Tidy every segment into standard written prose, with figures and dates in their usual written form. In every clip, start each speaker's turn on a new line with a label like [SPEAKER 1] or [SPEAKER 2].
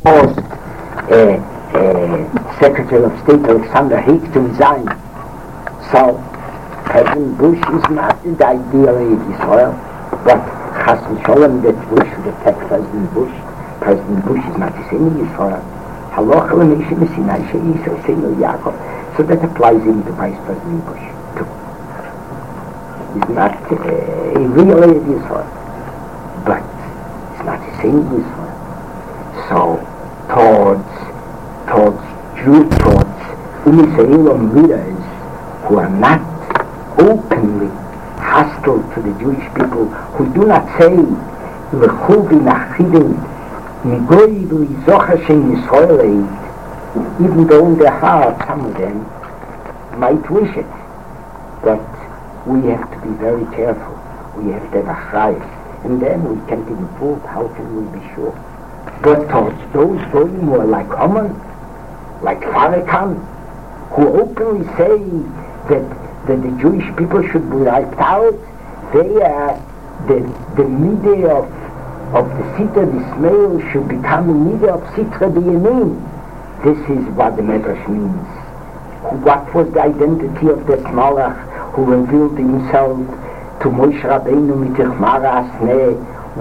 [SPEAKER 1] Forced Secretary of State Alexander Haig to resign. So President Bush is not the ideal of Israel, but Chas v'Sholem that Bush should attack President Bush. President Bush is not the same in Israel. Halacha l'meishem Sinai she'Yisrael seinu Yaakov. So that applies even to Vice President Bush too. He's not a real of Israel, but it's not the same in Israel. So towards Umisraelim leaders who are not openly hostile to the Jewish people, who do not say L'chu v'nachidim migoy v'lizocha shem Yisrael, even though in their heart some of them might wish it. But we have to be very careful. We have to have a achrayus, and then we can't even prove. How can we be sure? But towards those going more like Haman, like Farrakhan, who openly say that the Jewish people should be wiped out, they are the media of the Sitra d'Ismail should become the media of Sitra d'Yamin. This is what the Medrash means. What was the identity of that Malach who revealed himself to Moshe Rabbeinu mit Chmara Asneh,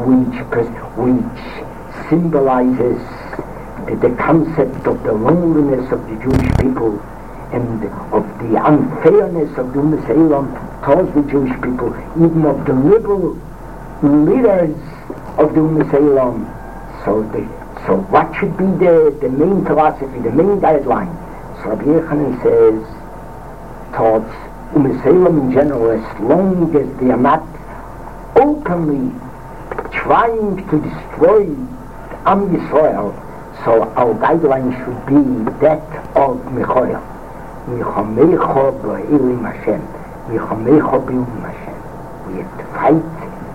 [SPEAKER 1] which symbolizes the concept of the loneliness of the Jewish people and of the unfairness of the Umm towards the Jewish people, even of the liberal leaders of the Umm. So what should be the main philosophy, the main guideline? So Rabbi Yochanan says, towards Umm in general, as long as they are not openly trying to destroy Am Yisrael, so our guideline should be that of Michoel. Michomecho b'Elim Hashem. Michomecho b'Elim Hashem. We have to fight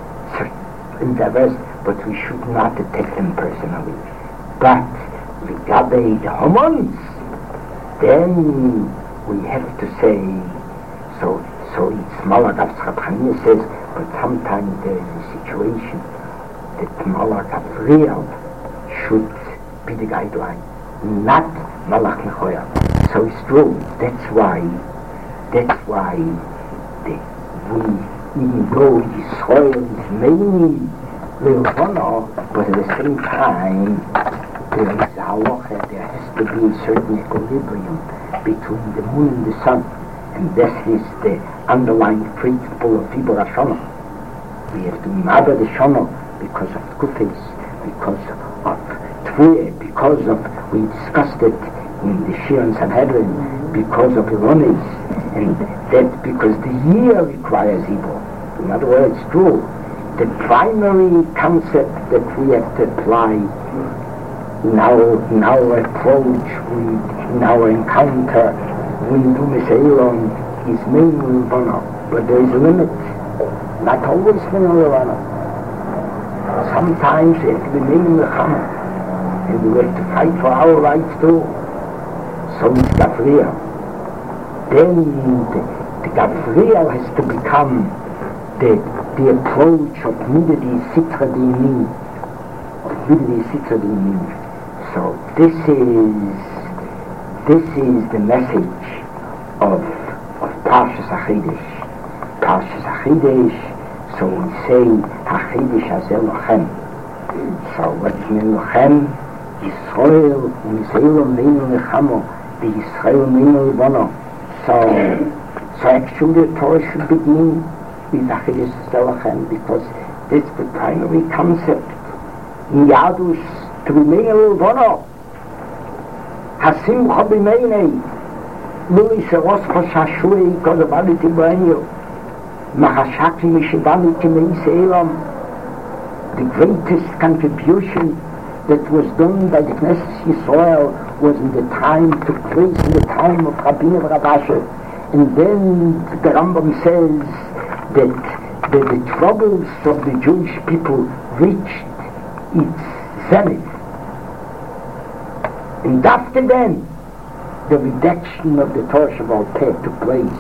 [SPEAKER 1] in the rest, but we should not attack them personally. But regarding the Hamans, then we have to say, so it's Malach Avschaphania says, but sometimes there is a situation that Malach Avriel should be the guideline, not Malach Nechoya. So it's true. That's why we, even though Yisrael is mainly Lilvana, but at the same time there is a halacha, there has to be a certain equilibrium between the moon and the sun, and this is the underlying principle of Vibur HaShana. We have to remember the Shana because of Kufis, because of Tfuye, because of, we discussed it in the Shir and Sanhedrin, because of Ironis, and that because the year requires evil. In other words, true, the primary concept that we have to apply in our approach, in our encounter with Umm is mainly Levana, but there is a limit. Not always mainly Levana. Sometimes it will be mainly Lechama, and we have to fight for our rights too. So it's Gavriel. Then the Gavriel has to become the approach of Midadi Sitra d'Yamin. So this is the message of Parshas HaChidush. Parshas HaChidush, so we say HaChidush Hazel Lochem. So what means Lochem? Yisrael, Yisrael Meinu Lechamo, the Yisrael Meinu Levana. So actually the Torah should begin with HaChidush Hazel Lochem, because that's the primary concept in Yadus, to be Meinu Levana. Hasimcha b'meinei, Luli Seros Chosashui, Kozabaliti B'enyo, Mahashaki Mishibaliti Meise Elam. The greatest contribution that was done by the Knesset Yisrael was in the time, took place in the time of Rabbeinu Rabashe. And then the Rambam says that the troubles of the Jewish people reached its zenith. And after then, the redaction of the Torah Shabbat took place.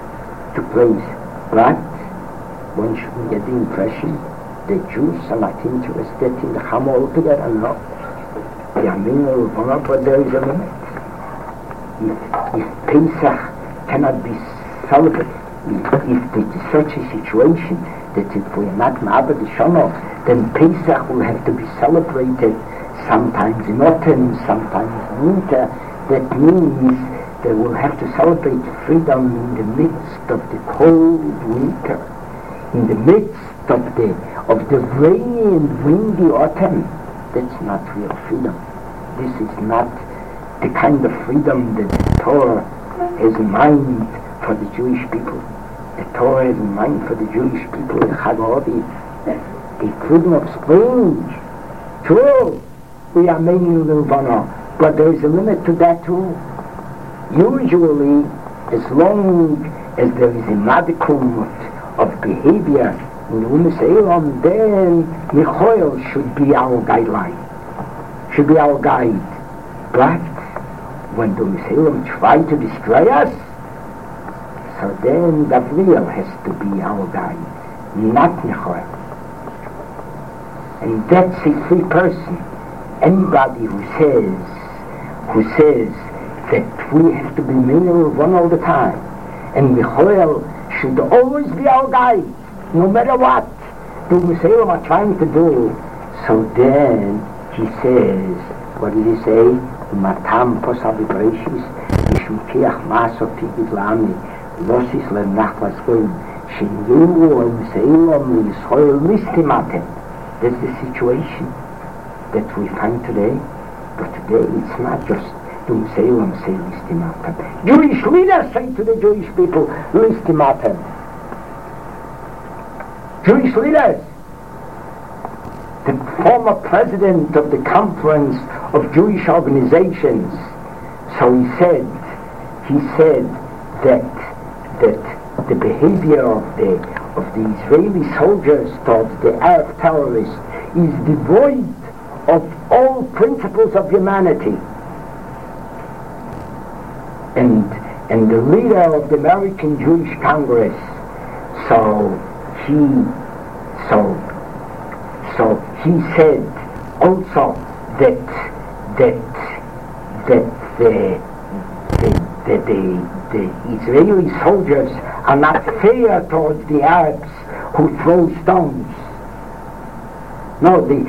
[SPEAKER 1] But one shouldn't get the impression the Jews are not interested in the Chama altogether, no. But there is a limit. If Pesach cannot be celebrated, if it is such a situation that if we are not Ma'abed Shana, then Pesach will have to be celebrated sometimes in autumn, sometimes in winter. That means they will have to celebrate freedom in the midst of the cold winter, in the midst of the rainy and windy autumn. That's not real freedom. This is not the kind of freedom that the Torah has in mind for the Jewish people. The Torah has in mind for the Jewish people in Chag HaOvid a freedom of speech. True, we are many Lilvana, but there is a limit to that too. Usually, as long as there is a modicum of behavior in Umas Eilam, then Michoel should be our guideline, should be our guide. But when the Umas Eilam try to destroy us, so then Gabriel has to be our guide, not Michoel. And that's a free person. Anybody who says that we have to be male of one all the time, and Michoel should always be our guide, no matter what the Umas Eilam are trying to do. So then he says, what did he say? Matam posavi breshis, mishmkiach maso tigid lami, losis lenachlas goim, shinyu Umas Eilam Yisrael mistimatem. That's the situation that we find today. But today it's not just the Umas Eilam say listimatem. Jewish leaders say to the Jewish people, listimatem. Jewish leaders. The former president of the Conference of Jewish Organizations, so he said that the behavior of the Israeli soldiers towards the Arab terrorists is devoid of all principles of humanity. And the leader of the American Jewish Congress, so he said also that the Israeli soldiers are not fair towards the Arabs who throw stones. No, the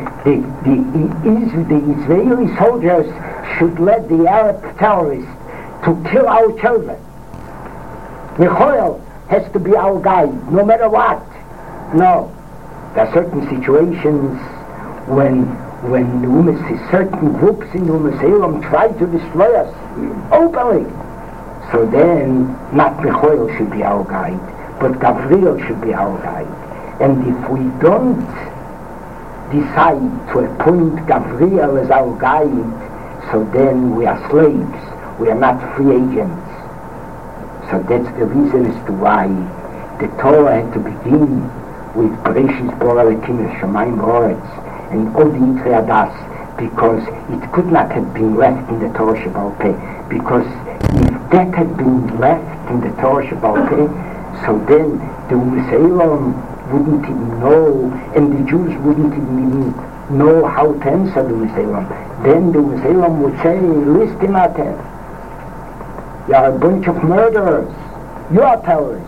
[SPEAKER 1] Israeli soldiers should let the Arab terrorists to kill our children. Michoel has to be our guide, no matter what. No, there are certain situations when certain groups in the Umas Eilam try to destroy us openly. So then, not Michoel should be our guide, but Gabriel should be our guide. And if we don't decide to appoint Gabriel as our guide, so then we are slaves, we are not free agents. So that's the reason as to why the Torah had to begin with Bereshis Bara Elokim Shamayim V'Oretz and all the Yitzchak Adas, because it could not have been left in the Torah Sheba'al Peh, because if that had been left in the Torah Sheba'al Peh, so then the Umas Eilam wouldn't even know, and the Jews wouldn't even know how to answer the Umas Eilam. Then the Umas Eilam would say, listimatem, you are a bunch of murderers, you are terrorists.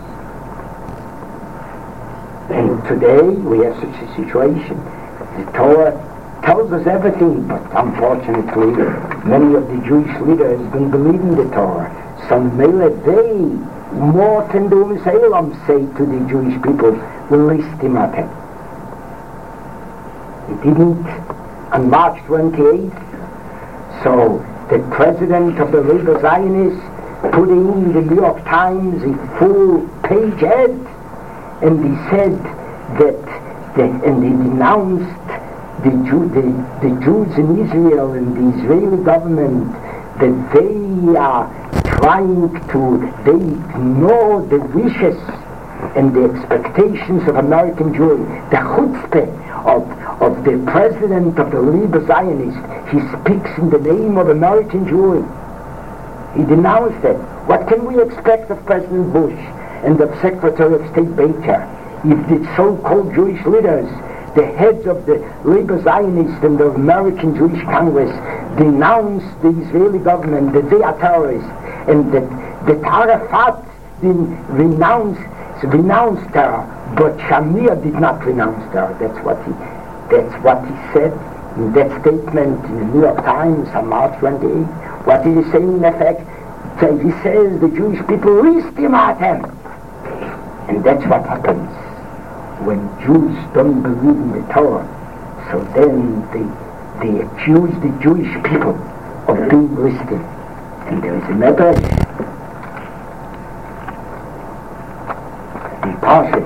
[SPEAKER 1] And today we have such a situation. The Torah tells us everything, but unfortunately many of the Jewish leaders don't believe in the Torah. So they, more than the Umas Eilam, say to the Jewish people, listimatem. It didn't on March 28th. So the president of the Labour Zionists put in the New York Times a full-page ad, and he said and he denounced the Jews in Israel and the Israeli government, that they are they ignore the wishes and the expectations of American Jewry. The chutzpah of the president of the Labour Zionists, he speaks in the name of American Jewry. He denounced it. What can we expect of President Bush and of Secretary of State Baker if the so-called Jewish leaders, the heads of the Labour Zionists and the American Jewish Congress, denounced the Israeli government that they are terrorists, and that Arafat renounced terror, but Shamir did not renounce terror. That's what he said in that statement in the New York Times on March 28. What is he saying in effect? He says the Jewish people ristimatem. And that's what happens when Jews don't believe in the Torah. So then they accuse the Jewish people of being listed. And there is a medrash in Parsha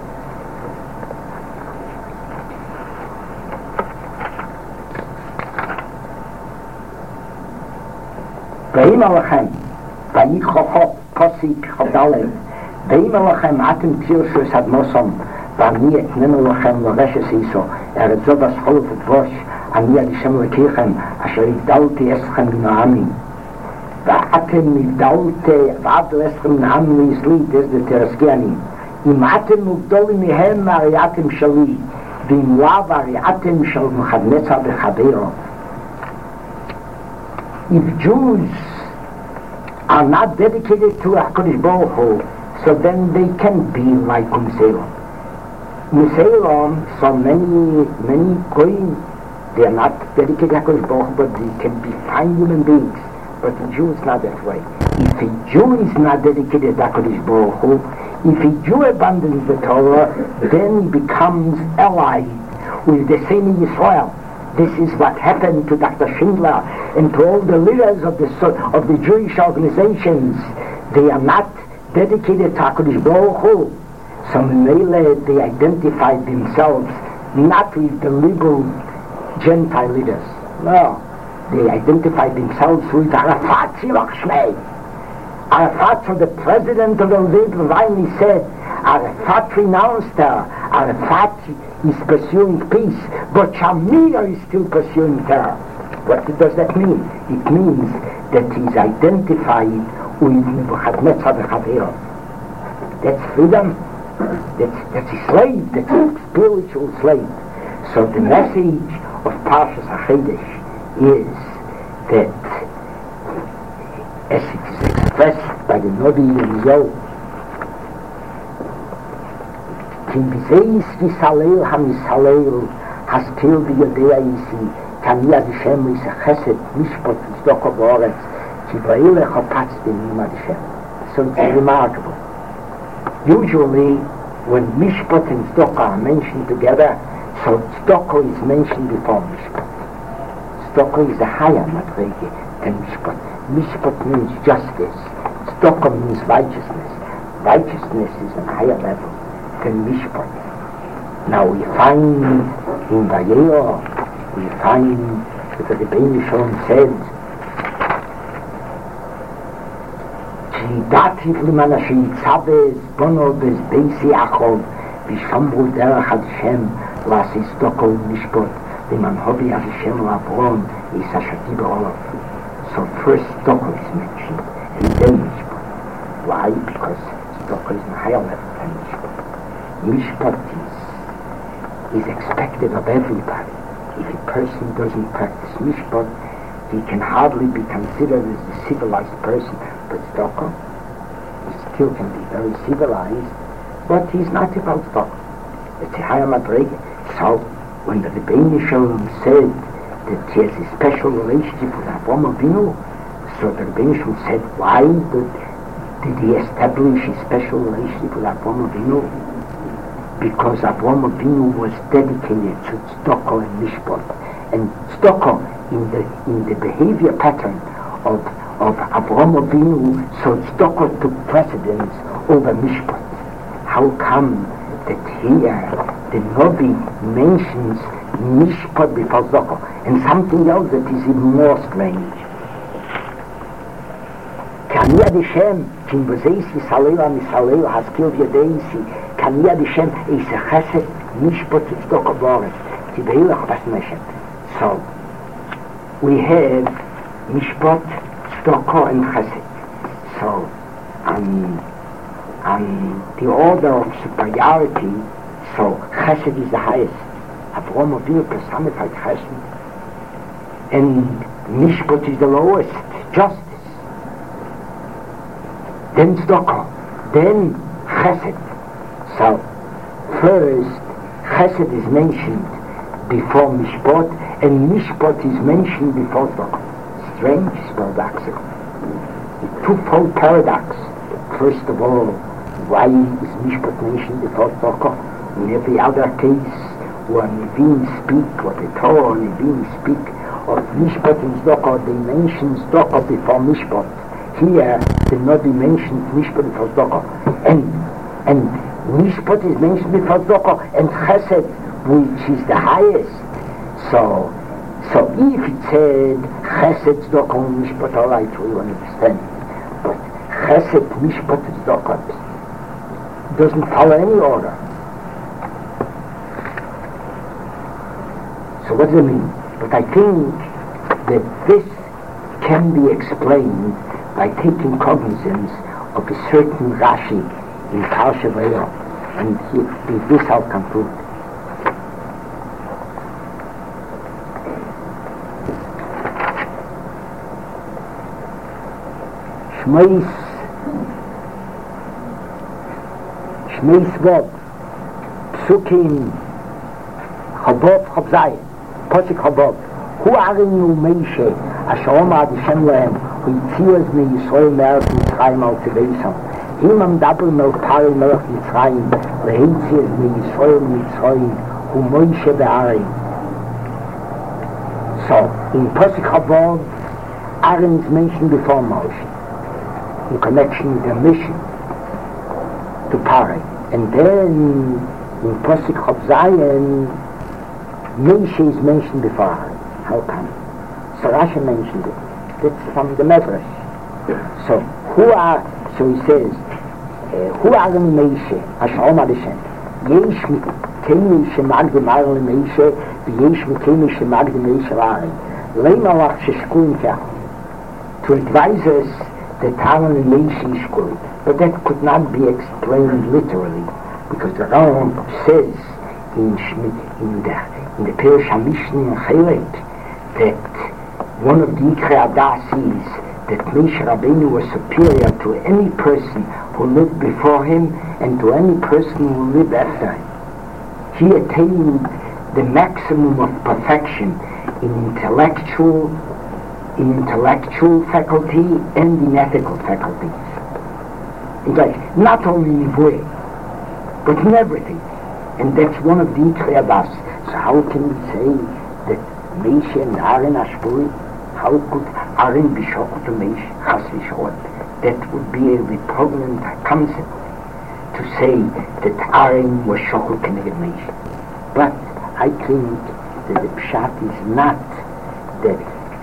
[SPEAKER 1] Ve'im alachem Vayichochot Posik Chodalem Ve'im alachem Atem Tirshus Admosom V'ani etnenu lachem L'reshes Iso Zobas Cholov Bosh Ani Adishem Lekirchem Asher Igdalti Eschem Noami V'atem Igdalti V'abdu Eschem Noami Yisli Des de Tereskianim Im Atem Ugdoli Mihem Ariatem Shali V'im Lav Ariatem Shal Mechadnetza B'Chabeiro. If Jews are not dedicated to HaKadosh Baruch Hu, so then they can be like Salem. In Salem, so many Goyim, they are not dedicated to HaKadosh Baruch Hu, but they can be fine human beings. But the Jew is not that way. If a Jew is not dedicated to HaKadosh Baruch Hu, if a Jew abandons the Torah, then he becomes allied with the same in Israel. This is what happened to Dr. Schindler and to all the leaders of the Jewish organizations. They are not dedicated to HaKadosh Baruch Hu. So they identified themselves not with the liberal Gentile leaders. No. They identified themselves with Arafat Tzilach Shmei. Arafat, so the president of the Israel finally said, Arafat renounced her. Arafat is pursuing peace, but Shamir is still pursuing terror. What does that mean? It means that he's identified with Nebuchadnezzar the Chaver. That's freedom. That's a slave. That's a spiritual slave. So the message of Parshas HaChodesh is that, as it is expressed by the Navi Yirmiyahu, Ki b'zeis v'salel ha'misalel hastil b'yodea isi kan yad Hashem l'isachesed mishpot v'zdoko b'oretz ki ba'ilech ha'patz b'nim ad Hashem. So it's remarkable. Usually when mishpot and tzedakah are mentioned together, so tzedakah is mentioned before mishpot. Tzedakah is a higher madrege than mishpot. Mishpot means justice. Tzedakah means righteousness. Righteousness is a higher level than mishpot. Now we find in Vayera, we find that the Rebbeinu Shalom said, "Dativ liman asher yitzaveh bono beis Yaakov v'shamru derech Hashem la'asis tzedakah u'mishpot liman hobi Hashem la'avron yisashati b'olav." So first tzedakah is mentioned and then mishpot. Why? Because tzedakah is a higher level than mishpot. Mishpot is expected of everybody. If a person doesn't practice mishpot, he can hardly be considered as a civilized person. But tzedakah, he still can be very civilized, but he's not about tzedakah. It's a higher madrege. So when the Rebbeinu Shalom said that he has a special relationship with Avraham Avinu, so the Rebbeinu Shalom said, why did he establish a special relationship with Avraham Avinu? Because Avraham Avinu was dedicated to tzedakah and mishpot, and tzedakah in the behavior pattern of Avraham Avinu, so tzedakah took precedence over mishpot. How come that here the Navi mentions mishpot before tzedakah, and something else that is even more strange? Kan yad Hashem kim b'zeis yisalel ha'misalel haskil v'yadeisi kan yad Hashem is a chesed mishpot tzedakah b'oretz ki b'ilach b'asem Hashem. So we have mishpot, tzedakah and chesed. So on the order of superiority, so chesed is the highest. Avraham Avinu personified chesed, and Mishpat is the lowest, justice. Then tzedakah, then chesed. So, first, chesed is mentioned before mishpat, and mishpat is mentioned before tzedakah. Strange, paradoxical. A twofold paradox. First of all, why is mishpat mentioned before tzedakah? In every other case, when Nevi'im speak, or the Torah and Nevi'im speak of mishpat and tzedakah, they mention tzedakah before mishpat. Here, the Navi mentions mishpat before tzedakah, and mishpat is mentioned before tzedakah, and chesed, which is the highest. So if it said chesed, tzedakah, and mishpat, all right, we understand. But chesed, mishpat, and tzedakah doesn't follow any order. So what does it mean? But I think that this can be explained by taking cognizance of a certain Rashi in Parsha Vayera, and with this I'll conclude. Shmeis Vod Psukim Chabov Chabzayin Posik Chabov Hu Arinu Meishe Asher Omar Hashem Lehem Hu Yitziu Es Yisrael Melech Mitzrayim Al Tiveisam Himam Dabel Melech Melech Mitzrayim Lehitzi Es Yisrael Mitzrayim Hu Moishe Be'arim. So in Posik Chabov, Aaron is mentioned before Moshe in connection with the mission to Parai, and then in Posik Chabzayin, Moshe is mentioned before Aaron. How come? So Rashi mentioned it. That's from the Medrash. So he says, Hu Aaron Moshe, Asher Omar Hashem, Yesh Mikemi Shemagdim Aaron Moshe, V'yesh Mikemi Shemagdim Moshe Aaron. Lema Lach Sheshkuin Kach. To advise us that Aaron and Moshe is good, but that could not be explained literally, because the Rambam says in the Perush HaMishnah in Chelek that one of the Ikrei Adas is that Moshe Rabbeinu was superior to any person who lived before him and to any person who lived after him. He attained the maximum of perfection in intellectual faculty and in ethical faculties. In fact, not only in way, but in everything. And that's one of the Ikrei Adas. So how can we say that Moshe and Aaron are shpuri? How could Aaron be shocked to Moshe? Chas v'shot. That would be a repugnant concept to say that Aaron was shocked connected Moshe. But I think that the pshat is not that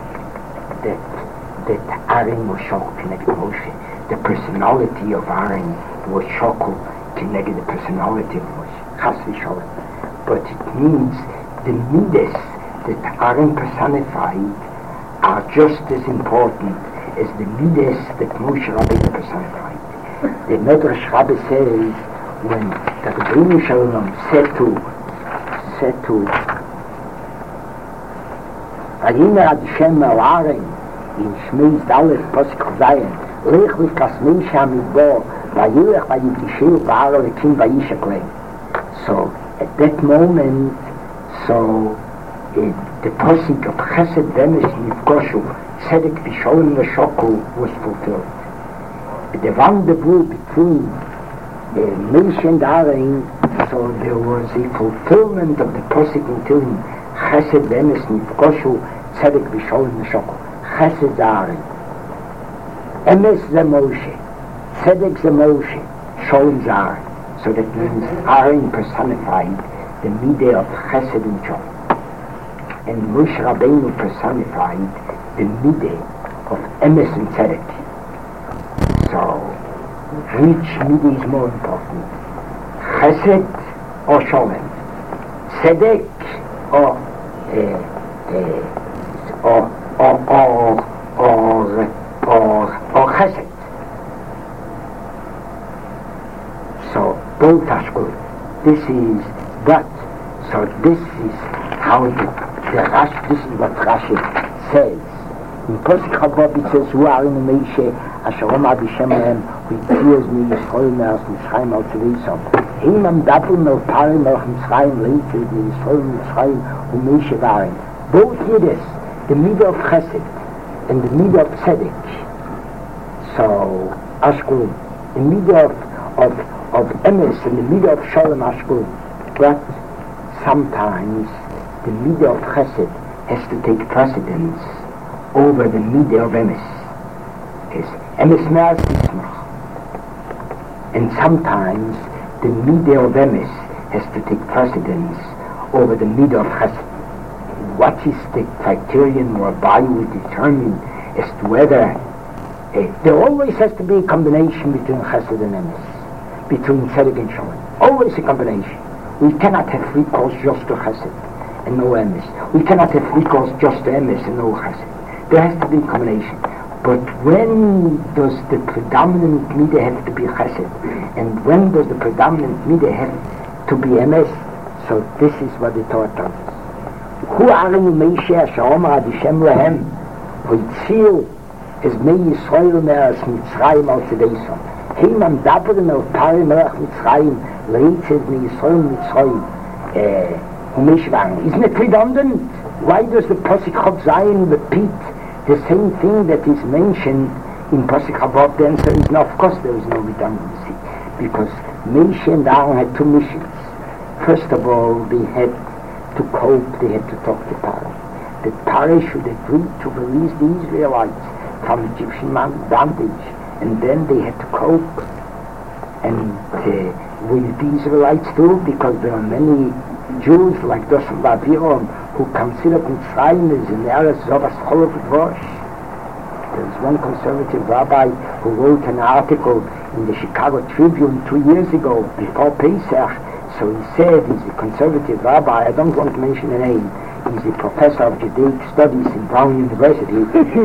[SPEAKER 1] Aaron was shocked connected Moshe. The personality of Aaron was shocked connected the personality of Moshe. Chas v'shot. But it means the midas that Aaron personified are just as important as the midas that Moshe Rabbeinu personified. The Medrash Rabbi says when the Rebbeinu Shalom said to Vayimer ad Hashem el Aaron in Shmeis Daleth Posik Chavzayin Lech v'kas Moshe hamidbar vayilech vayivisheu ba'aro lekim vayishak lehem. So at that moment, the posik of Chesed Vemes Nifkoshu Tzedek V'Sholem V'Shokol was fulfilled. The rendezvous between Moshe and Aaron, so there was a fulfillment of the posik until Chesed Vemes Nifkoshu Tzedek V'Sholem V'Shokol. Chesed Aaron, Emes ze Moshe, Tzedek ze Moshe, Sholem ze Aaron. So that means Aaron personified the midah of Chesed and Sholem, and Moshe Rabbeinu personified the midah of Emes and Tzedek. So, which midah is more important? Chesed or Sholem? Tzedek or Chesed? So both are good. This is how this is what Rashi says In Pasuk Chavot it says, Hu Arinu Moshe Asher Omar B'Shem Lehem Hu Yitzias Mi'Yisrael Me'as Mitzrayim Al Tziveisav Heim Amdabel Melch Parim Melch Mitzrayim Leitzid Mi'Yisrael Mitzrayim Hu Moshe V'Aaron. Both Yiddes, the middle of Chesed and the middle of Tzedek. So Ashkelon, the middle of Emes and the middle of Shalom Ashkelon. But sometimes the middle of Chesed has to take precedence over the middle of Emes. Emes Me'as Yismach. And sometimes the middle of Emes has to take precedence over the middle of Chesed. What is the criterion whereby we determine as to whether there always has to be a combination between Chesed and Emes, between Tzedek and Shalom. Always a combination. We cannot have recourse just to Chesed and no Emes. We cannot have recourse just to Emes and no Chesed. There has to be a combination. But when does the predominant midah have to be Chesed, and when does the predominant midah have to be Emes? So this is what the Torah tells us. Hu Arinu Moshe Asher Omar Ad Hashem Lehem Hu Yitzias Mi'Yisrael Me'as Mitzrayim Al Tziveisav Heim Amdaber Melch Parim Melch Mitzrayim Leitzid Mi'Yisrael Mitzrayim Hu Moshe V'Aaron. Isn't it redundant? Why does the Pasuk Chav Zayin repeat the same thing that is mentioned in Pasuk Chavot? The answer is no. Of course there is no redundancy, because Moshe and Aaron had two missions. First of all, they had to cope, they had to talk to Pharaoh. That Pharaoh should agree to release the Israelites from Egyptian bondage, and then they had to cope and with the Israelites too, because there are many Jews like Dosan Babiram who consider Mitzrayim as an Eretz Zovas Cholov V'Rosh. There was one conservative rabbi who wrote an article in the Chicago Tribune 2 years ago before Pesach. So he said, he's a conservative rabbi, I don't want to mention a name, he's a professor of Judaic Studies in Brown University. so he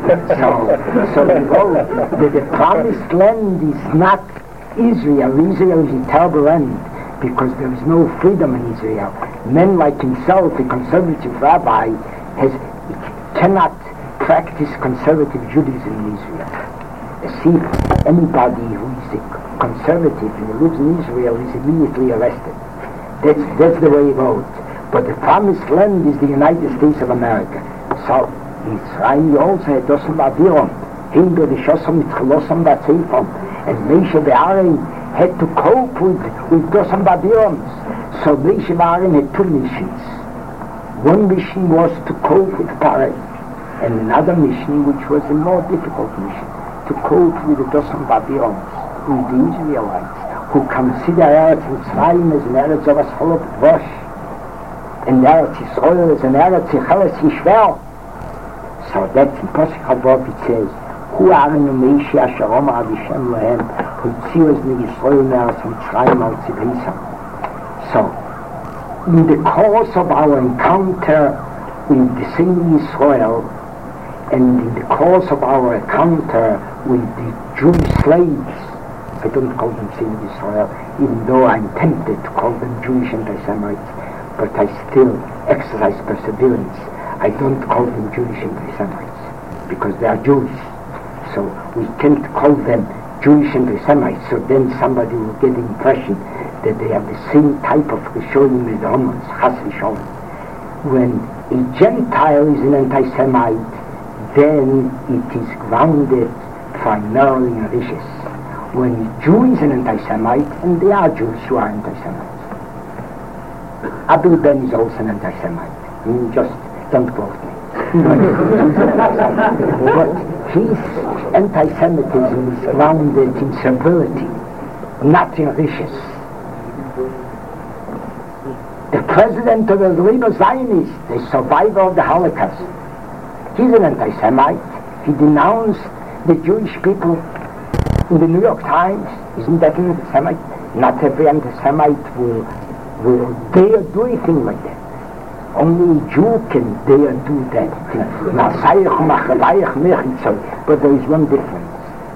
[SPEAKER 1] wrote that the promised land is not Israel. Israel is a terrible land, because there is no freedom in Israel. Men like himself, a conservative rabbi, cannot practice conservative Judaism in Israel. See, anybody who is a conservative and lives in Israel is immediately arrested. That's the way it goes. But the promised land is the United States of America. So Mitzrayim also had Dosan Babiram, Hinder the Shosam mit Cholosam Batzefam, and Moshe V'Aaron had to cope with Dosan Babirams. So Moshe V'Aaron had two missions. One mission was to cope with Pharaoh, and another mission, which was a more difficult mission, to cope with the Dosan Babirams, with the Israelites, who consider Eretz Mitzrayim as an Eretz Zovas Cholov V'Rosh, and Eretz Yisrael as an Eretz Yecheres Yishvel. So that's in Pasuk Chavot it says, Hu Arinu Moshe Asher Omar Ad Hashem Lehem Hu Yitzias Mi'Yisrael Me'as Mitzrayim Al Tziveisav. So, in the course of our encounter with the same Israel, and in the course of our encounter with the Jewish slaves, I don't call them Same Israel, even though I'm tempted to call them Jewish anti-Semites, but I still exercise perseverance. I don't call them Jewish anti-Semites, because they are Jews. So we can't call them Jewish anti-Semites, so then somebody will get the impression that they have the same type of Rishonim as the Romans, Chas V'Sholom. When a Gentile is an anti-Semite, then it is grounded primarily in riches. When a Jew is an anti-Semite, and there are Jews who are anti-Semites. Abel Ben is also an anti-Semite. Just don't quote me. But his anti-Semitism is grounded in servility, not in riches. The president of the Labor Zionist, the survivor of the Holocaust, he's an anti-Semite. He denounced the Jewish people in the New York Times. Isn't that an anti-Semite? Not every anti-Semite will dare do anything like that. Only a Jew can dare do that. But there is one difference.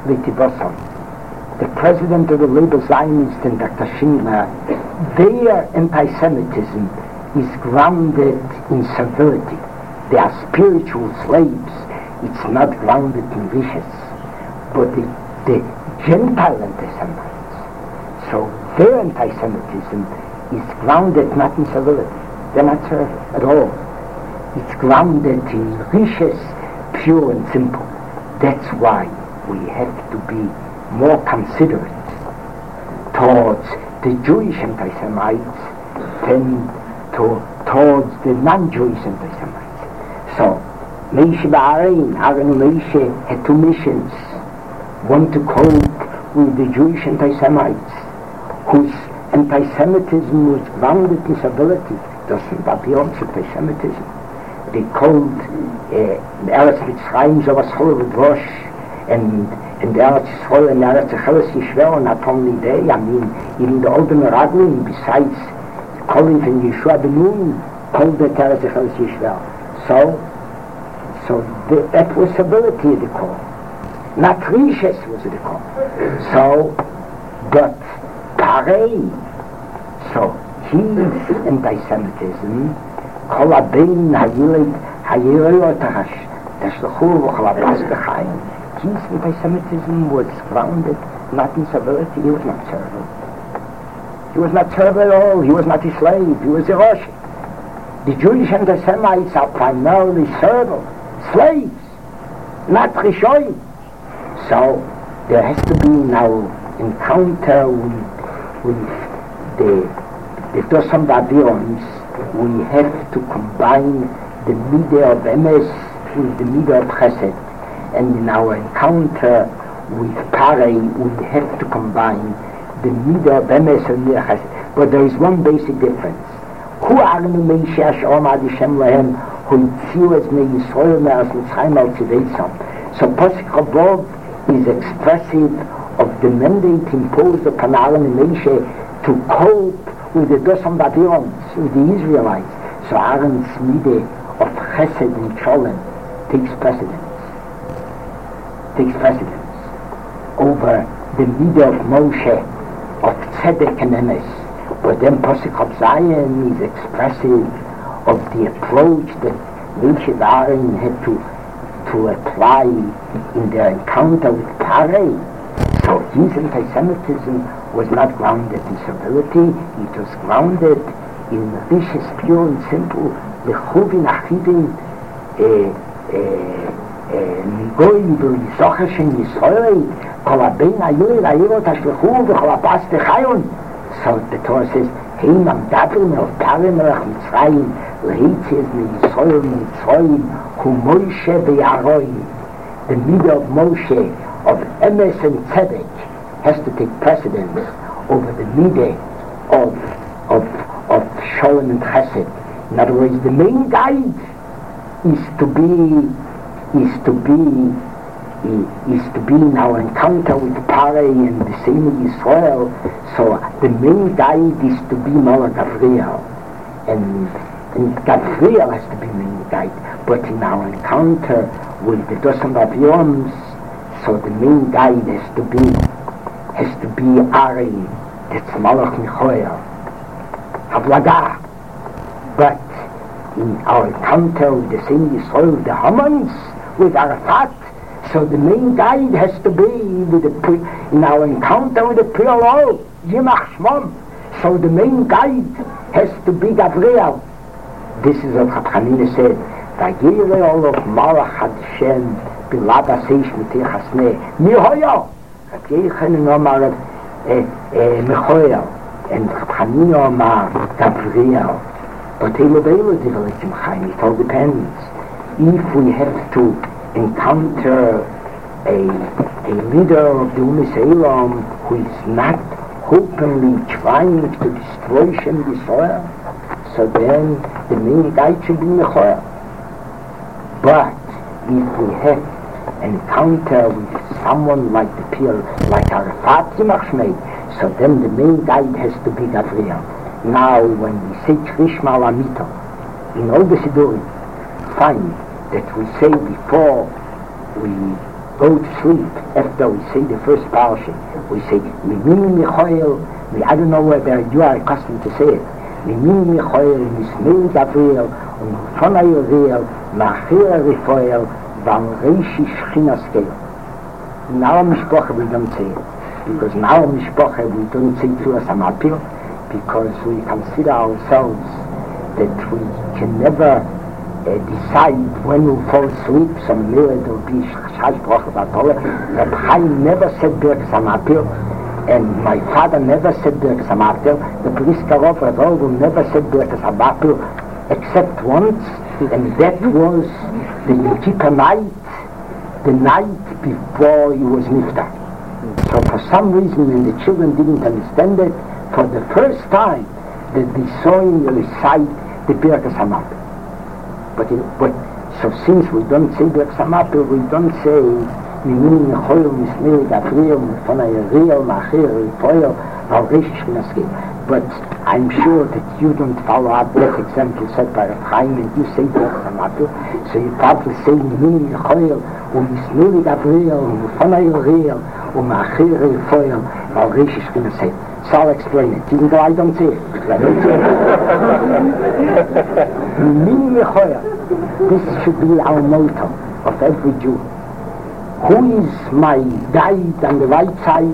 [SPEAKER 1] The president of the Labor Zionists and Dr. Schindler, their anti-Semitism is grounded in servility. They are spiritual slaves. it's not grounded in riches, but the Gentile anti-Semites. So their anti-Semitism is grounded not in civility. They're not servile at all. It's grounded in riches, pure and simple. That's why we have to be more considerate towards the Jewish anti-Semites than towards the non-Jewish anti-Semites. So, Moshe Ba'arein, Aaron and Moshe had two missions. One to cope with the Jewish anti-Semites, whose anti-Semitism was grounded in civility. Doesn't Babylon's anti-Semitism. They called Eretz Mitzrayim Zovas Chol V'Drosh, and the Eretz Yisrael and Eretz Echeles Yishvel, not only they, I mean, even the older Meraglim, besides Kalev and Yeshua ben Nun, called it Eretz Echeles Yishvel. So that was civility the call. Not riches was the call. So, but Parei, so his anti-Semitism, Kol Abein Hayilei Otash, Tashlachur V'Chalabas B'Chaim. His anti-Semitism was grounded not in civility. He was not servile. He was not servile at all. He was not a slave. He was a Rosh. The Jewish anti-Semites are primarily servile, slaves, not Rishoyim. So there has to be now encounter with the Dosam Babylons. We have to combine the midah of Emes with the midah of Chesed, and in our encounter with Parei, we have to combine the midah of Emes and midah of Chesed. But there is one basic difference. Hu arnu meish Hashem ad Hashem lahem hu yitziu es me Yisrael me'as Mitzrayim al tziveitzam. So Pasuk Chabod is expressive of the mandate imposed upon Aaron and Moshe to cope with the Dosam Babylons, with the Israelites. So Aaron's midah of Chesed and Sholem takes precedence over the midah of Moshe, of Tzedek and Emes. But then Pasuk Zion is expressive of the approach that Moshe and Aaron had to apply in their encounter with Parei. So his anti-Semitism was not grounded in civility, it was grounded in riches, pure and simple, Lechuvin Achivin, Nigoyim V'Yizocher Shem Yisrael, Kol Abein Hayilei Hayilot Hashlechu V'Chol Abas Techayun. So the Torah says, Heim Am Davin of Parei Melech Mitzrayim, Lehitzes Me Mitzrayim, Hu Moshe V'Yaroim. The midah of Moshe, of Emes and Tzedek, has to take precedence over the midah of Sholem and Chesed. In other words, the main guide is to be in our encounter with Parei and the same with Israel. So the main guide is to be Malach Gavriel, and Gavriel has to be main guide. But in our encounter with the Dosam Babylons, so the main guide has to be Ari, that's Malach Michoel, Havladah. But in our encounter with the same Yisrael, the Hamans, with Arafat, so the main guide has to be in our encounter with the PLO, Yimach Shmom. So the main guide has to be Gabriel. This is what Rab Chanina said. Vayirei Olav Malach Hashem Bilad Aseish Mitei Chasnei Mihoyo. Rab Yechanan Omar Michoel, and Rab Chanina Omar Gabriel. But it all depends. If we have to encounter a leader of the Ummah Elam who is not openly trying to destroy Shem Yisrael, so then the main guide should be Michoel. But if we have an encounter with someone like the peer, like Arafat Tzimach Shmei, so then the main guide has to be Gabriel. Now, when we say Krishma Lamito, in all the Sidurim, find that we say before we go to sleep, after we say the first parasha, we say, Mimini Michoel, I don't know whether you are accustomed to say it, Mimini Michoel, Mismei Gabriel, Mufana Yovel, Machir Rifoel, Van Reishi Shchinaske. In our Mishpocha we don't say it, because in our Mishpocha we don't say Tfilas HaMapil, because we consider ourselves that we can never decide when we fall asleep. Some Mele there will be Shash Bracha Batola. Reb Chaim never said Birkas HaMapil, and my father never said Birkas HaMapil. The Brisker of Reb Orgel never said Birkas HaMapil, except once, and that was the Yom Kippur night, the night before he was niftar. So for some reason, when the children didn't understand it, for the first time that they saw him recite the Birkas HaMapil. But so since we don't say Birkas HaMapil, we don't say Minin Mechoyel Misnei Gavriel Mefona Yeriel Machir Rifoyel Al Reish Shchinaske. But I'm sure that you don't follow up that example set by Reb Chaim, and you say Birkas HaMapil, so you probably say Minin Mechoyel Misnei Gavriel Mefona Yeriel Machir Rifoyel Al Reish Shchinaske. So I'll explain it, even though I don't say it. This should be our motto of every Jew. Who is my guide on the right side?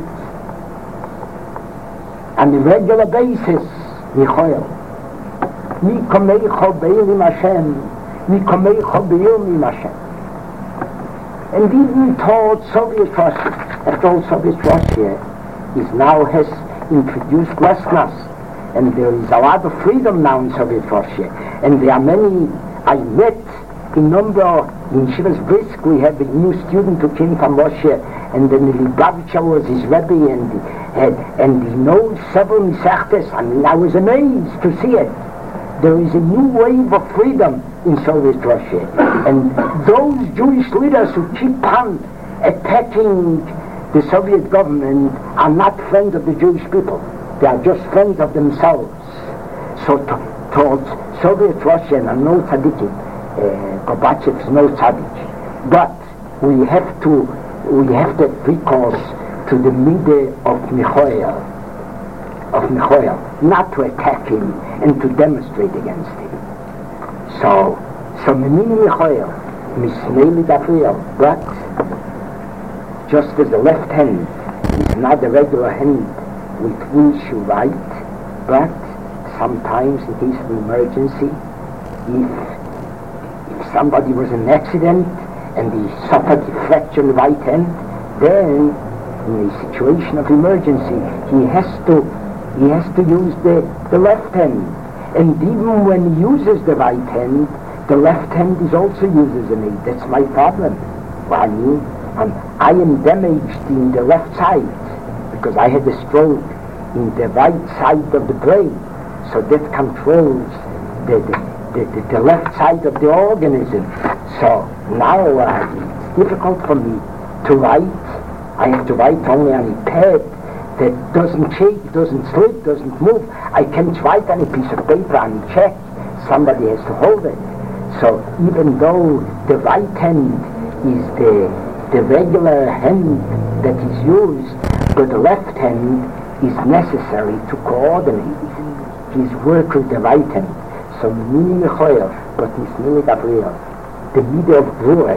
[SPEAKER 1] On a regular basis, Michoel. Mi komeicho beirim Hashem, mi komeicho beirim Hashem. And even towards Soviet Russia, after all Soviet Russia is now has introduced glasnost, and there is a lot of freedom now in Soviet Russia, and there are many. I met a number in Shivas Brisk. We had a new student who came from Russia, and then the Lubavitcher was his Rebbe, and he knows several Mesechtes. I mean, I was amazed to see it. There is a new wave of freedom in Soviet Russia, and those Jewish leaders who keep on attacking the Soviet government are not friends of the Jewish people. They are just friends of themselves. So towards Soviet Russia, and I'm no tzaddik, Gorbachev is no tzaddik, but we have to have recourse to the midah of Michoel, not to attack him and to demonstrate against him. So Menini Michoel, Misnei Gavriel, but just as the left hand is not the regular hand with which you write, but sometimes in case of emergency, if somebody was in an accident and he suffered a fracture in the right hand, then in a situation of emergency he has to use the left hand. And even when he uses the right hand, the left hand is also used as an aid. That's my problem. I am damaged in the left side because I had a stroke in the right side of the brain, so that controls the left side of the organism. So now it's difficult for me to write. I have to write only on a pad that doesn't shake, doesn't slip, doesn't move. I can't write on a piece of paper on a check. Somebody has to hold it. So even though the right hand is the regular hand that is used, but the left hand is necessary to coordinate his work with the right hand. So Menini Michoel, but Misnei Gavriel, the midah of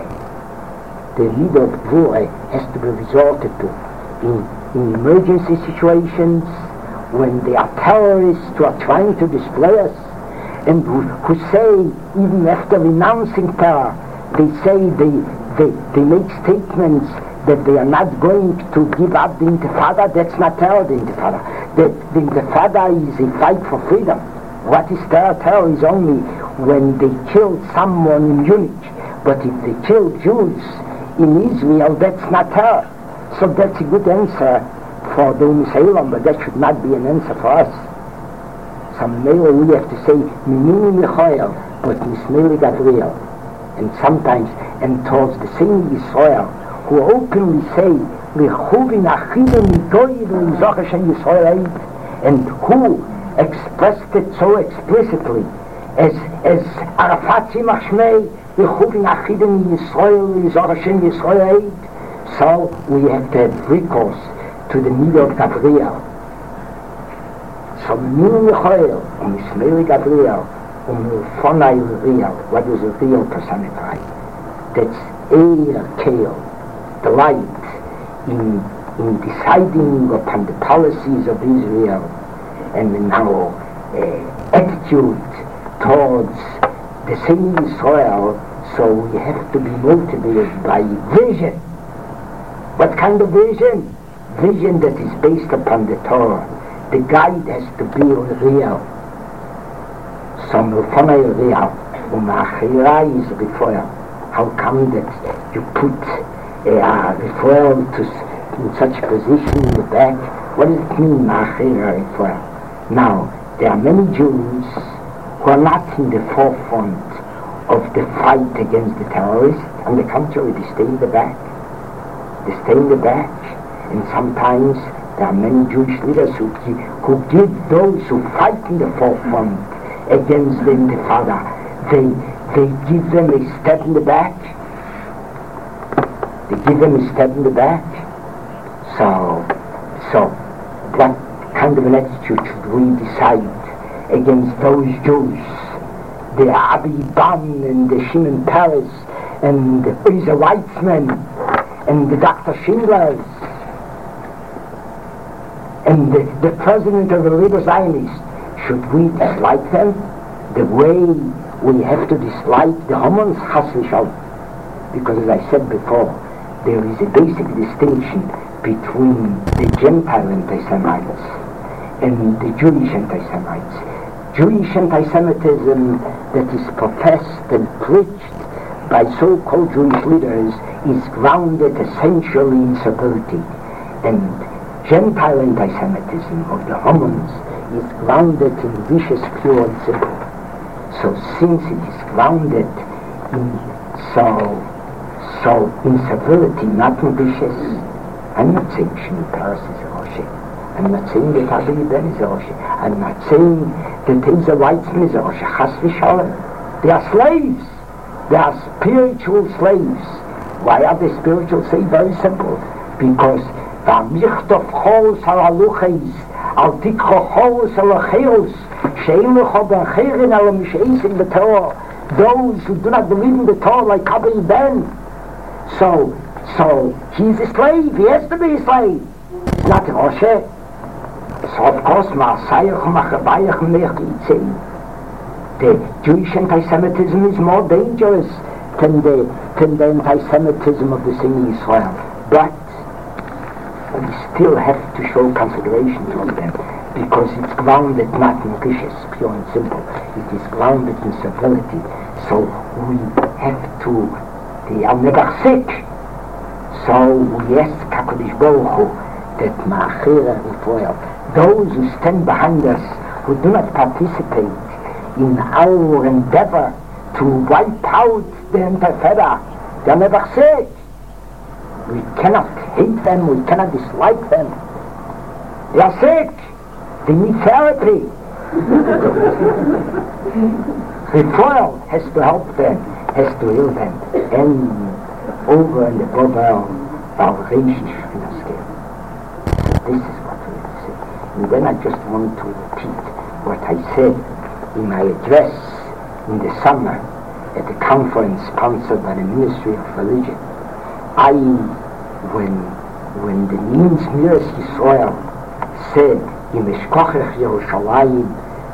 [SPEAKER 1] Gvura has to be resorted to in emergency situations, when there are terrorists who are trying to display us, and who say, even after renouncing terror, they say they make statements that they are not going to give up the Intifada. That's not terror, the Intifada. The Intifada is a fight for freedom. What is terror? Terror is only when they kill someone in Munich. But if they kill Jews in Israel, that's not terror. So that's a good answer for the Umm, but that should not be an answer for us. Some male we have to say Menini Michoel, but Misnei Gavriel, and sometimes and towards the same Yisrael who openly say L'chuvin Achidem Mitoiv L'Zoch Hashem Yisrael, and who expressed it so explicitly as Arafat Tzimach Shmei L'chuvin Achidem Yisrael L'Zoch Hashem Yisrael. So we have to have recourse to the midah of Gavriel. So Menini Michoel, Misnei Gavriel, Milfonai Real, what is a real personified? That's Kale, delight in deciding upon the policies of Israel and in our attitude towards the same Israel. So we have to be motivated by vision. What kind of vision? Vision that is based upon the Torah. The guide has to be real. So milfonai real, umachira is referral. How come that you put a referral in such a position in the back? What does it mean, machira referral? Now, there are many Jews who are not in the forefront of the fight against the terrorists. On the contrary, they stay in the back. They stay in the back. And sometimes there are many Jewish leaders who give those who fight in the forefront against the Intifada, they give them a step in the back. They give them a step in the back. So what kind of an attitude should we decide against those Jews, the Abi Ban and the Shimon Peres and the Uzer Weitzman and the Dr. Schindlers and the president of the Labour Zionists? Should we dislike them the way we have to dislike the Haman's Chas v'Shalom? Because as I said before, there is a basic distinction between the Gentile anti-Semites and the Jewish anti-Semites. Jewish anti-Semitism that is professed and preached by so-called Jewish leaders is grounded essentially in civility, and Gentile anti-Semitism of the Hamans is grounded in vicious, pure and simple. So since it is grounded in in civility, not in vicious, I'm not saying Shimon Peres is a Roshi. I'm not saying that Abi Ben is a Roshi. I'm not saying that Uzer Weitzman is a Roshi. Chas v'Shalom. They are slaves. They are spiritual slaves. Why are they spiritual slaves? Very simple. Because V'amichtov choros ha'aluches al tikcho choros ha'acheros she'im lecho ben cherin al mish'esim b'Torah. Those who do not believe in the Torah like Abi Ben. So he's a slave. He has to be a slave. He's not a Roshi. So of course, the Jewish anti-Semitism is more dangerous than the anti-Semitism of the Sunni Israel. But we still have to show consideration to them, because it's grounded not in vicious, pure and simple. It is grounded in civility. So we have to, they are never sick. So we ask HaKadosh Baruch Hu that Ma'achira Refoel, those who stand behind us, who do not participate in our endeavor to wipe out the Intifada, they are never sick. We cannot hate them, we cannot dislike them. They are sick. They need therapy. Refoel has to help them, has to heal them, and over and above our relationship in our scale. This is what we have to say. And then I just want to repeat what I said in my address in the summer at the conference sponsored by the Ministry of Religion. When the Means Miras Yisrael said, in Eshkochech Yerushalayim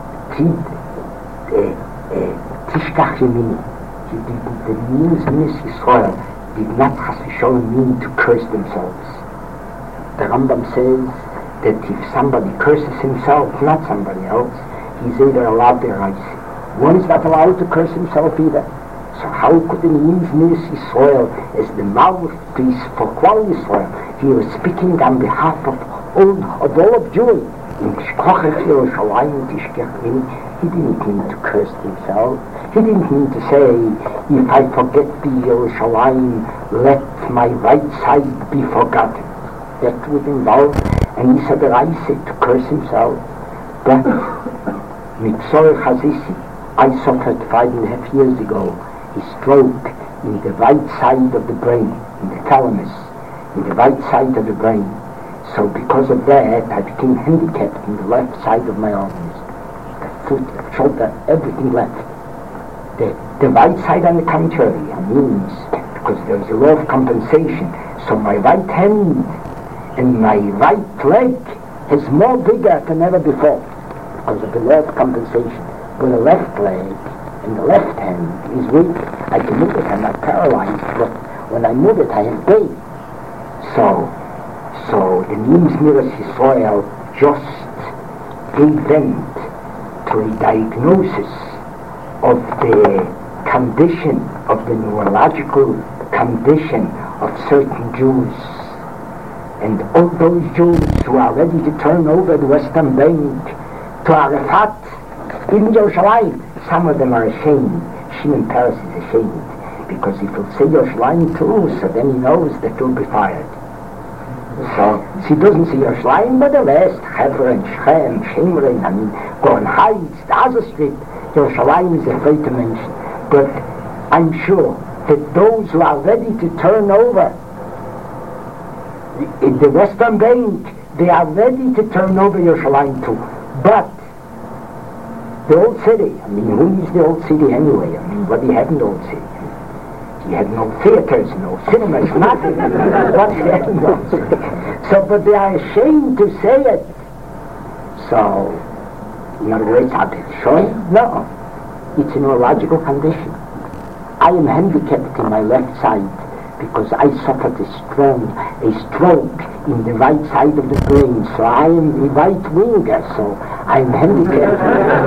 [SPEAKER 1] Tishkach Yemini, the Means Miras Yisrael did not Chas v'Shalom mean to curse themselves. The Rambam says that if somebody curses himself, not somebody else, he's either allowed to rise. One is not allowed to curse himself either. So how could the Means Miras Yisrael, as the mouthpiece for Klal Yisrael, he was speaking on behalf of all of Jewry. In Shkochech Yerushalayim Tishkach Yemini, he didn't mean to curse himself. He didn't mean to say, if I forget the Yerushalayim, let my right side be forgotten. That would involve an Isa B'Raisa to curse himself. But Mitzor Chazisi, I suffered 5.5 years ago a stroke in the right side of the brain, in the thalamus, in the right side of the brain. So because of that, I became handicapped in the left side of my arms. The foot, the shoulder, everything left. The right side, on the contrary, means because there's a law of compensation. So my right hand and my right leg is more bigger than ever before because of the law of compensation. But the left leg and the left hand is weak. I can move it, I'm not paralyzed, but when I move it, I have pain. So the Nims Miras Yisrael just gave vent to a diagnosis of the condition, of the neurological condition of certain Jews. And all those Jews who are ready to turn over the Western Bank to Arafat, in Yerushalayim, some of them are ashamed. Shimon Peres is ashamed, because if he'll say Yerushalayim too, so then he knows that he'll be fired. So he doesn't see Yerushalayim, but the rest, Hever and Shechem, Shemrin, Golan Heights, the Gaza Strip, Yerushalayim is afraid to mention. But I'm sure that those who are ready to turn over the Western Bank, they are ready to turn over Yerushalayim too. But the old city, who needs the old city anyway? What do you have in the old city? You had no theaters, no cinemas, nothing. What do you have in the old city? So, but they are ashamed to say it. So, in other words, are they showing? No. It's a neurological condition. I am handicapped in my left side because I suffered a stroke in the right side of the brain, so I am a right winger, so I'm handicapped.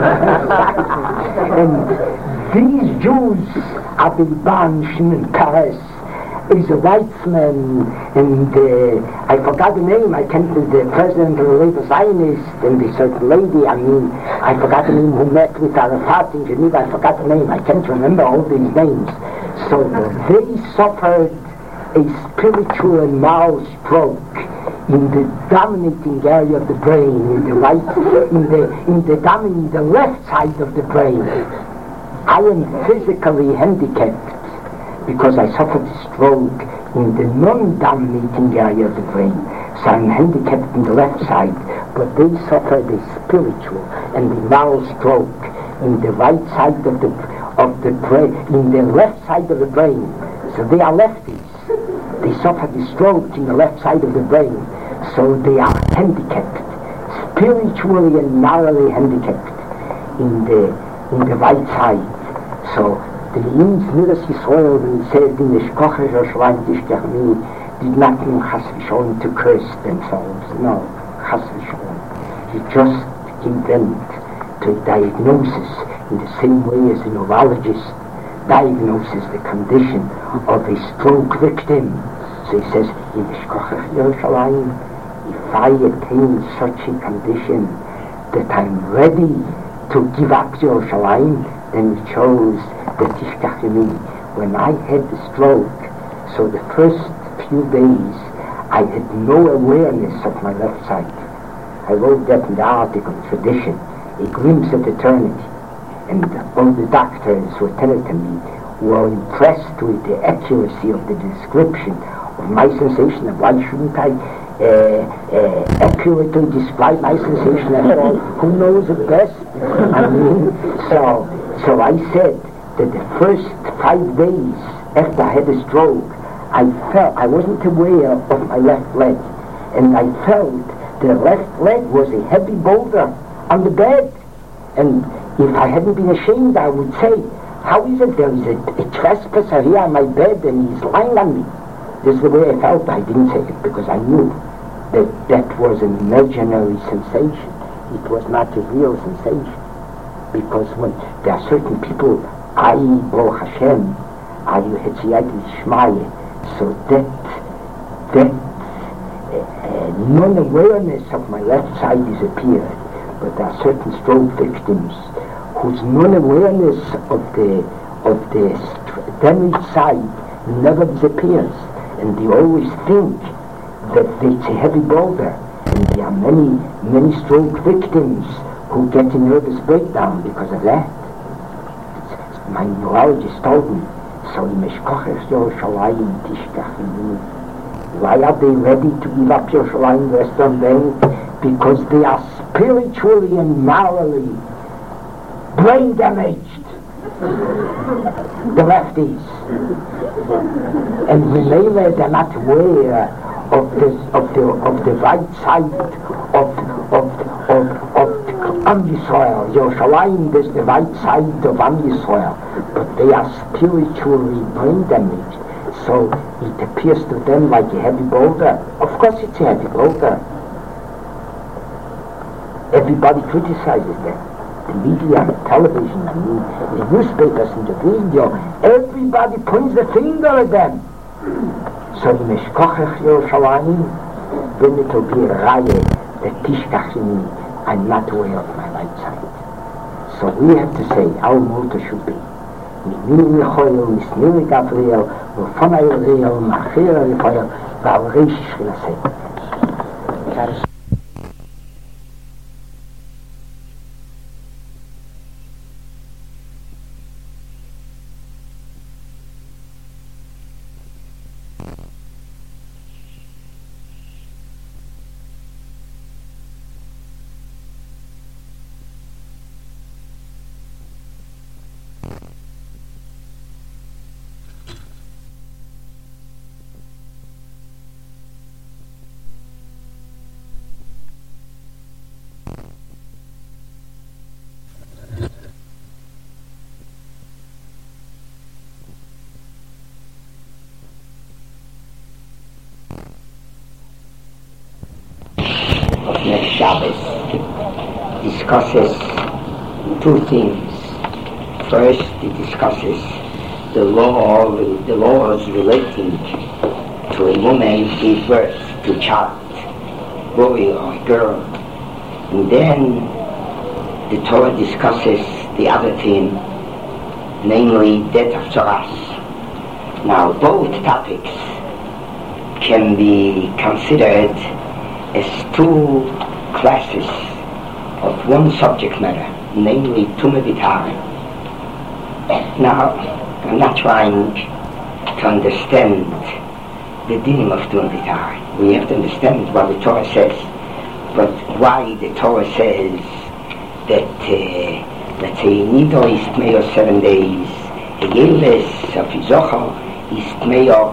[SPEAKER 1] And these Jews, Abilban, Shimon Peres, is a Weizmann, and I forgot the name, I can't, the president of the Labour Zionist, and the certain lady, I forgot the name who met with Arafat in Geneva, I forgot the name, I can't remember all these names. So they suffered a spiritual and moral stroke in the dominating area of the brain, in the right, in the left side of the brain. I am physically handicapped because I suffered a stroke in the non-dominating area of the brain. So I'm handicapped in the left side, but they suffered a spiritual and a moral stroke in the right side of the brain, in the left side of the brain. So they are lefties. They suffered a stroke in the left side of the brain, so they are handicapped, spiritually and morally handicapped in the right side. So the Nims Miras Yisrael, when he said in the Shkocher Yerushalayim Tishkach did not mean Chas v'Sholem to curse themselves. No, Chas v'Sholem. He just gave vent to a diagnosis in the same way as a neurologist diagnoses the condition of a stroke victim. So he says, in the Shkocher Yerushalayim, if I attain such a condition that I'm ready to give up Yerushalayim, then it shows that Tishkach Yemini. When I had the stroke, so the first few days, I had no awareness of my left side. I wrote that in the article, Tradition, a glimpse at eternity. And all the doctors who attended to me were impressed with the accuracy of the description of my sensation, and why shouldn't I accurately describe my sensation at all? Who knows it best? So I said that the first 5 days after I had a stroke, I wasn't aware of my left leg, and I felt the left leg was a heavy boulder on the bed. And if I hadn't been ashamed, I would say, how is it there is a trespasser here on my bed and he's lying on me? This is the way I felt. I didn't say it because I knew that that was an imaginary sensation. It was not a real sensation. Because when there are certain people, Baruch Hashem, Hetziyatis Shmaya, so that non-awareness of my left side disappeared. But there are certain stroke victims whose non-awareness of the damaged side never disappears, and they always think that it's a heavy boulder. And there are many stroke victims who get a nervous breakdown because of that. My neurologist told me, so in Meshkocher Yerushalayim Tishkach Yemini, why are they ready to give up Yerushalayim Western Bank? Because they are spiritually and morally brain damaged. the lefties. And Remember, they're not aware of the right side of Am Yisrael. Yerushalayim is the right side of Am Yisrael, but they are spiritually brain damaged. So it appears to them like a heavy boulder. Of course it's a heavy boulder. Everybody criticizes them. The media, the television, the newspapers and the radio, everybody points the finger at them. So the Meshkochech Yerushalayim, when it will be a raya, the Tishkachini, I'm not aware of my right side. So we have to say, our motto should be, Mimini Choyel, Misnili Gavriel, Mufana Yoriel, Machir Rifoyel, Valreish Shvilasei. Next Shabbos discusses two things. First, it discusses the laws relating to a woman who gave birth to a child, boy or girl. And then the Torah discusses the other thing, namely death of Tzoras. Now, both topics can be considered as two classes of one subject matter, namely Tumah V'Tahara. Now, I'm not trying to understand the dinim of Tumah V'Tahara. We have to understand what the Torah says, but why the Torah says that, let's say, Nido is Tmeyo 7 days, Yildes of Yizochel is Tmeyo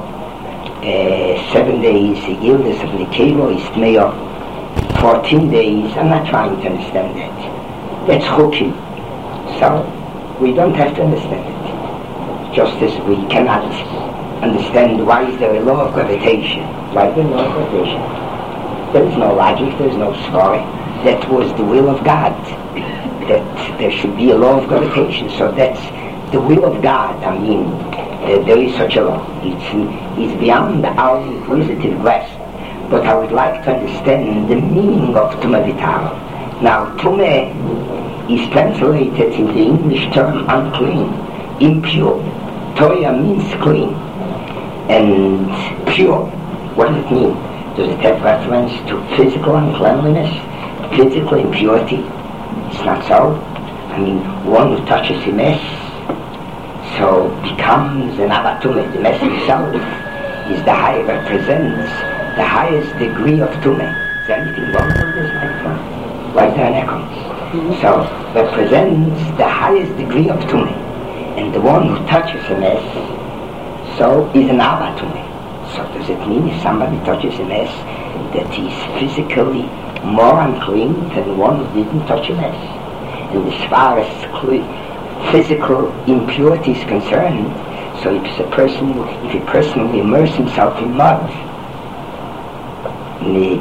[SPEAKER 1] 7 days, the Yildes of Nekeva is Tmeyo 14 days. I'm not trying to understand that. That's Chukim. So we don't have to understand it. Just as we cannot understand why is there a law of gravitation. Why is there a law of gravitation? There is no logic, there is no story. That was the will of God, that there should be a law of gravitation. So that's the will of God. I mean, there is such a law. It's beyond our inquisitive grasp. But I would like to understand the meaning of Tumah V'Tahara. Now, Tumah is translated in the English term unclean, impure. Torah means clean and pure. What does it mean? Does it have reference to physical uncleanliness, physical impurity? It's not so. I mean, one who touches a mess, so becomes an Avatumah. The mess itself is the high, represents the highest degree of Tumah. Is there anything wrong with this microphone? Why is there an echo? So, represents the highest degree of Tumah. And the one who touches a mess, so is an Avatumah. So does it mean if somebody touches a mess that he's physically more unclean than one who didn't touch a mess? And as far as physical impurity is concerned, so if a person will immerse himself in mud, he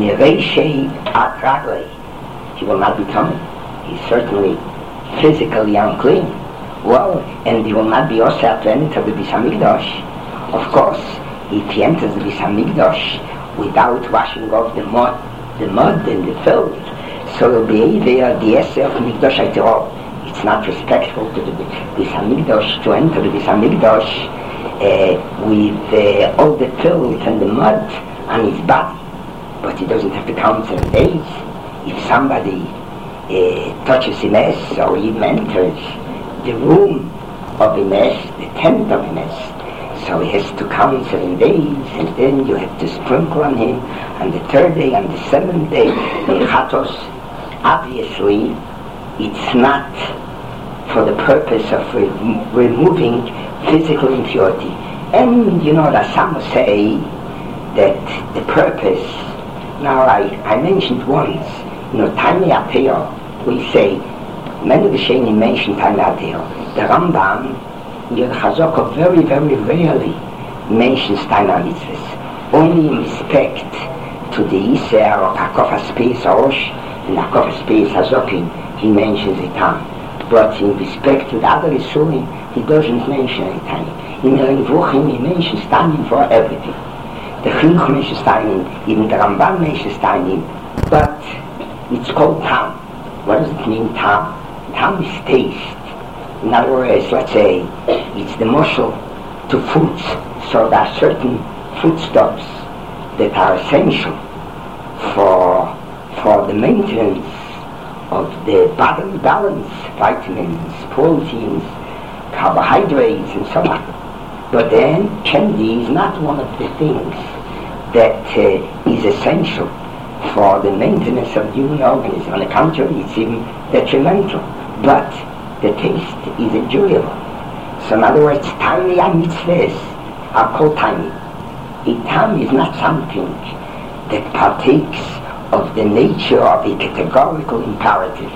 [SPEAKER 1] will not be tummy. He's certainly physically unclean. Well, and he will not be also to enter the Beis Hamikdash. Of course, if he enters the Beis Hamikdash without washing off the mud and the filth, so he'll be there the essay of Mikdash Haytorah. It's not respectful to the Beis Hamikdash to enter the Beis Hamikdash with all the filth and the mud on his body. But he doesn't have to count 7 days. If somebody touches a mess or even enters the room of a mess, the tent of a mess, so he has to count 7 days, and then you have to sprinkle on him on the 3rd day, on the 7th day, in Chatos. Obviously, it's not for the purpose of removing physical impurity. And you know that some say that the purpose, now I mentioned once, Tiny Ateo, we say, many Rishonim mentioned Tiny Ateo. The Rambam, Yer Chazoko, very, very rarely mentions Tiny Mitzvahs, only in respect to the Yisrael of Hakofas Peis Arosh and Hakofas Peis Hazokin, he mentions it time. But in respect to the other Isurim, he doesn't mention any time. In the Revuchim, he mentions timing for everything. The Chinuch mentions timing, even the Rambam mentions timing, but it's called tam. What does it mean, tam? Tam is taste. In other words, let's say, it's the muscle to foods, so there are certain foodstuffs that are essential for the maintenance of the bodily balance, vitamins, proteins, carbohydrates, and so on. But then candy is not one of the things that is essential for the maintenance of the human organism. On the contrary, it's even detrimental. But the taste is enjoyable. So in other words, tiny mitzvahs are called tiny. A tam is not something that partakes of the nature of a categorical imperative.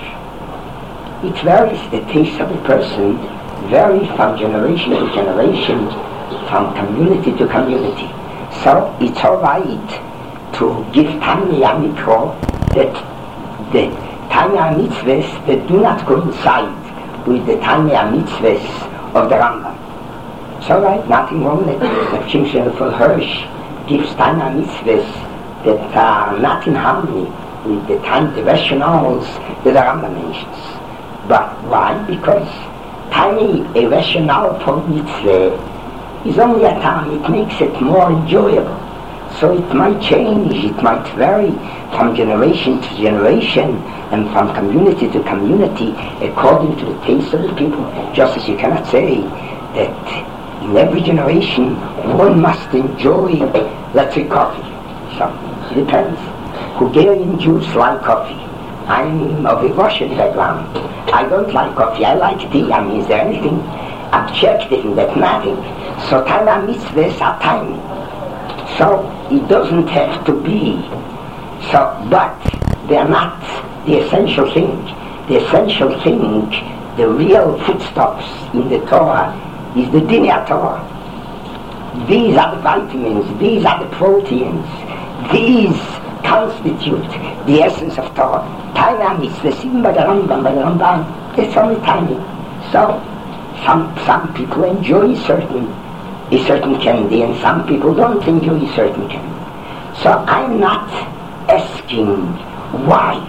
[SPEAKER 1] It varies, the taste of a person varies from generation to generation, from community to community. So it's all right to give tiny mitzvah that the tiny mitzvahs that do not coincide with the tiny mitzvahs of the Rambam. It's all right, nothing wrong with it. The Shimshon for Hirsch gives tiny mitzvahs that are not in harmony with the rationales that the Rambam mentions. But why? Because tiny a rationale for mitzvah is only a time. It makes it more enjoyable. So it might change, it might vary from generation to generation and from community to community according to the taste of the people. Just as you cannot say that in every generation one must enjoy, let's say, coffee. So it depends. Hungarian Jews like coffee. I'm of a Russian background. I don't like coffee, I like tea. I mean, is there anything objective in that? Nothing. So Tana mitzvahs are tiny. So it doesn't have to be. So, but they are not the essential thing. The essential thing, the real foodstuffs in the Torah, is the Dinei Torah. These are the vitamins, these are the proteins, these constitute the essence of Torah. Tiny mitzvahs, even by the Rambam, it's only tiny. So some people enjoy a certain candy, and some people don't enjoy a certain candy. So I'm not asking why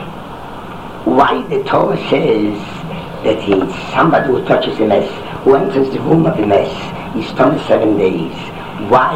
[SPEAKER 1] the Torah says that he's somebody who touches a mess, who enters the room of a mess, is 27 days. Why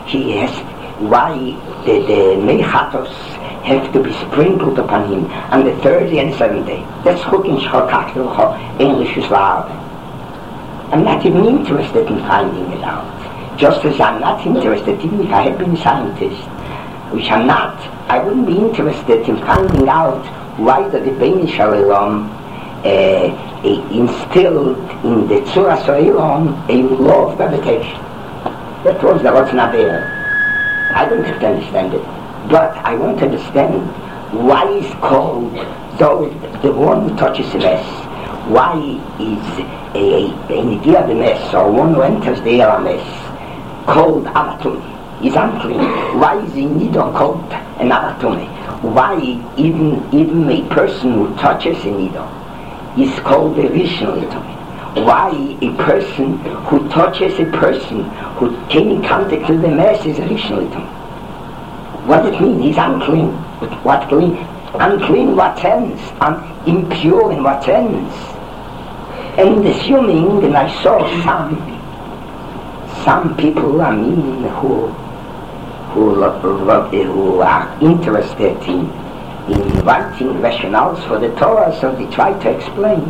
[SPEAKER 1] the mechatos have to be sprinkled upon him on the third and seventh day. That's cooking English is loud. I'm not even interested in finding it out. Just as I'm not interested, even if I had been a scientist, which I'm not, I wouldn't be interested in finding out why the Rebbeinu Shalom instilled in the Tzura Soilon a law of gravitation. That was not there. I don't have to understand it. But I want to understand why is called, though the one who touches the mess, why is an idea of the mess, or one who enters the air mess, called Avatumi? Is unclean. Why is he nido called an Avatumi? Why even a person who touches a nido is called a Rishon Litumi? Why a person who touches a person who came in contact with the mess is a Rishon Litumi? What does it mean? He's unclean. But what clean? Unclean what sense? Impure in what sense? And assuming, and I saw some people, I mean, who are interested in writing rationales for the Torah, so they try to explain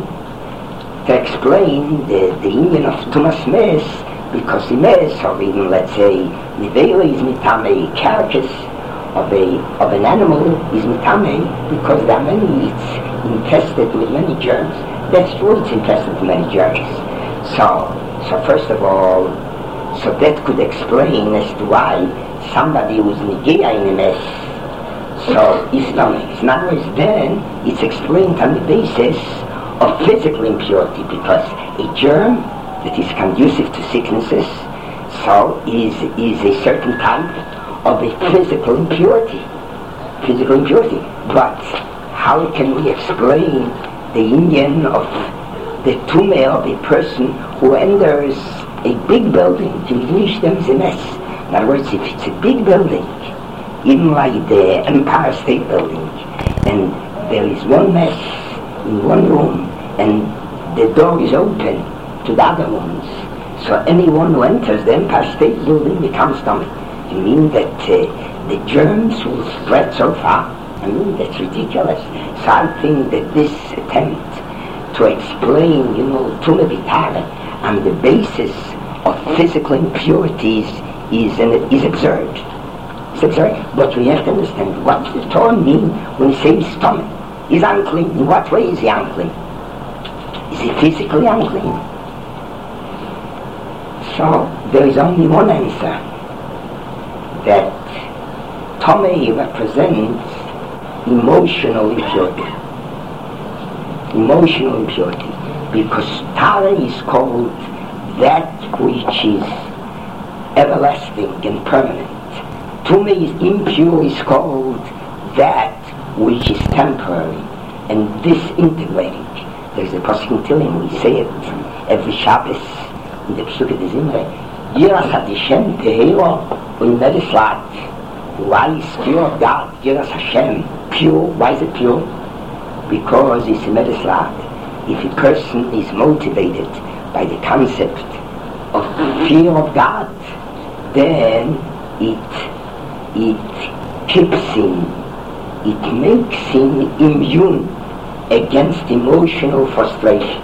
[SPEAKER 1] the union of Tumas Mes, because the Mes, or even let's say Nivela is mitame, carcass of an animal is mitame, because there are many, it's infested with many germs.
[SPEAKER 2] That's true, it's interesting to many Germans. So first of all, so that could explain as to why somebody who's Nigeria in a mess, so Islamic. In other words, then it's explained on the basis of physical impurity, because a germ that is conducive to sicknesses, so is a certain type of a physical impurity. But how can we explain the Indian of the tumor of a person who enters a big building? To English them is a mess. In other words, if it's a big building, even like the Empire State Building, and there is one mess in one room, and the door is open to the other rooms, so anyone who enters the Empire State Building becomes tummy. You mean that the germs will spread so far? I mean, that's ridiculous. So I think that this attempt to explain, tumor vitale on the basis of physical impurities is absurd. It's absurd. But we have to understand, what does the Torah mean when it says stomach? Is unclean. In what way is he unclean? Is he physically unclean? So there is only one answer, that Tomei represents emotional impurity. Emotional impurity. Because Tara is called that which is everlasting and permanent. Tumei is impure, is called that which is temporary and disintegrating. There's a pasuk in Tehillim, we say it every Shabbos in the Pesukei de Zimre. Yiras Hashem Tehero U'Medislat. Why is pure of God? Yiras Hashem pure. Why is it pure? Because it's a medislat. If a person is motivated by the concept of fear of God, then it keeps him, it makes him immune against emotional frustration.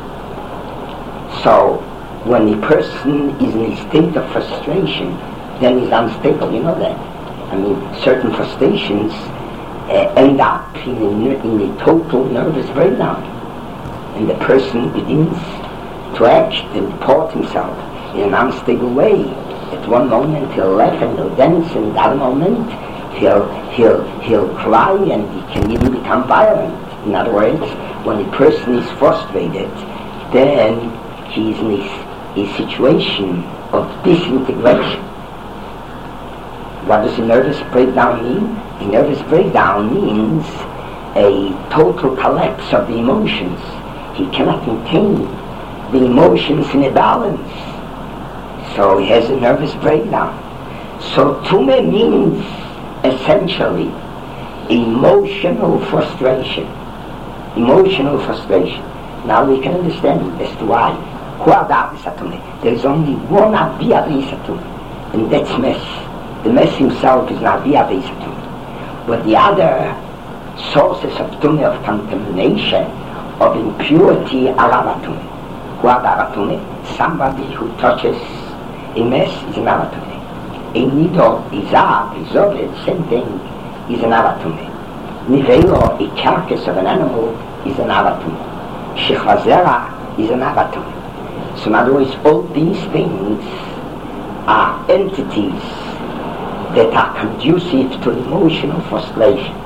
[SPEAKER 2] So when a person is in a state of frustration, then he's unstable, you know that. I mean, certain frustrations end up in a total nervous breakdown, and the person begins to act and report himself in an unstable way. At one moment he'll laugh and he'll dance, and at other moment he'll cry, and he can even become violent. In other words, when a person is frustrated, then he's in a situation of disintegration. What does a nervous breakdown mean? A nervous breakdown means a total collapse of the emotions. He cannot maintain the emotions in a balance. So he has a nervous breakdown. So tumah means essentially emotional frustration. Emotional frustration. Now we can understand as to why. There is only one Abiyah V'Yisatum, and that's mess. The mess himself is not Abiyah V'Yisatum. But the other sources of tumah, of contamination, of impurity, are avatumah. Who are avatumah? Somebody who touches a mess is an avatumah. A nido, the same thing, is an avatumah. Nivelo, a carcass of an animal, is an avatumah. Shechazera is an avatumah. So in other words, all these things are entities that are conducive to emotional frustration.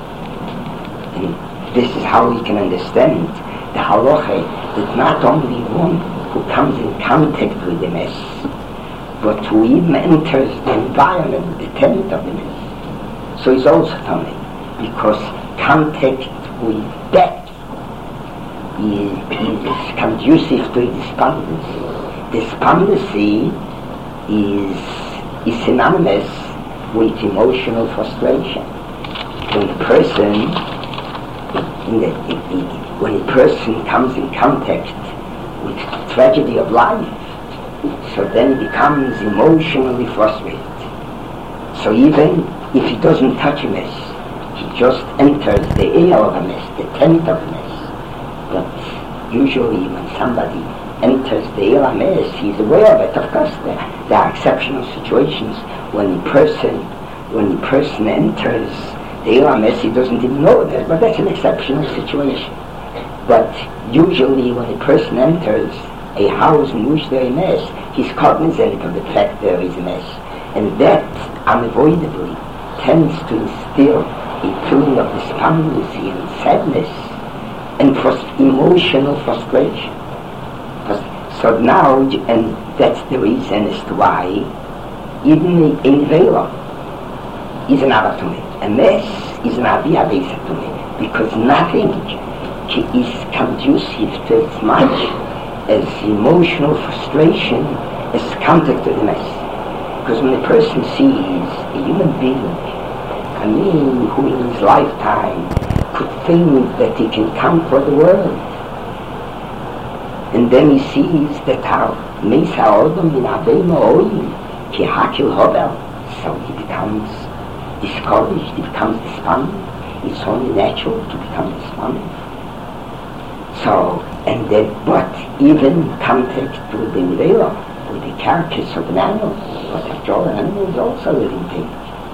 [SPEAKER 2] And this is how we can understand the halacha, that not only one who comes in contact with the mess, but who even enters the environment, the tent of the mess. So it's also tummy, because contact with death is conducive to despondency. Despondency is synonymous with emotional frustration. When a person comes in contact with the tragedy of life, so then he becomes emotionally frustrated. So even if he doesn't touch a mess, he just enters the air of a mess, the tent of a mess. But usually when somebody enters the air of a mess, he's aware of it. Of course, there are exceptional situations when a person enters the air of a mess, he doesn't even know that, but that's an exceptional situation. But usually when a person enters a house in which there is a mess, he's cognizant of the fact there is a mess. And that unavoidably tends to instill a feeling of despondency and sadness and emotional frustration. So now, and that's the reason as to why even in Vela is an avatumit. A mess is an aviatumit, because nothing is conducive to as much as emotional frustration as contact with the mess. Because when a person sees a human being, who in his lifetime could think that he can conquer the world, and then he sees that how Mesa Odom in Avema Oim, Ki Hakil Hobel, so he becomes discouraged, he becomes despondent. It's only natural to become despondent. So, and then, but even contact with the Nivela, with the carcass of an animal, but after all, an animal is also a living thing.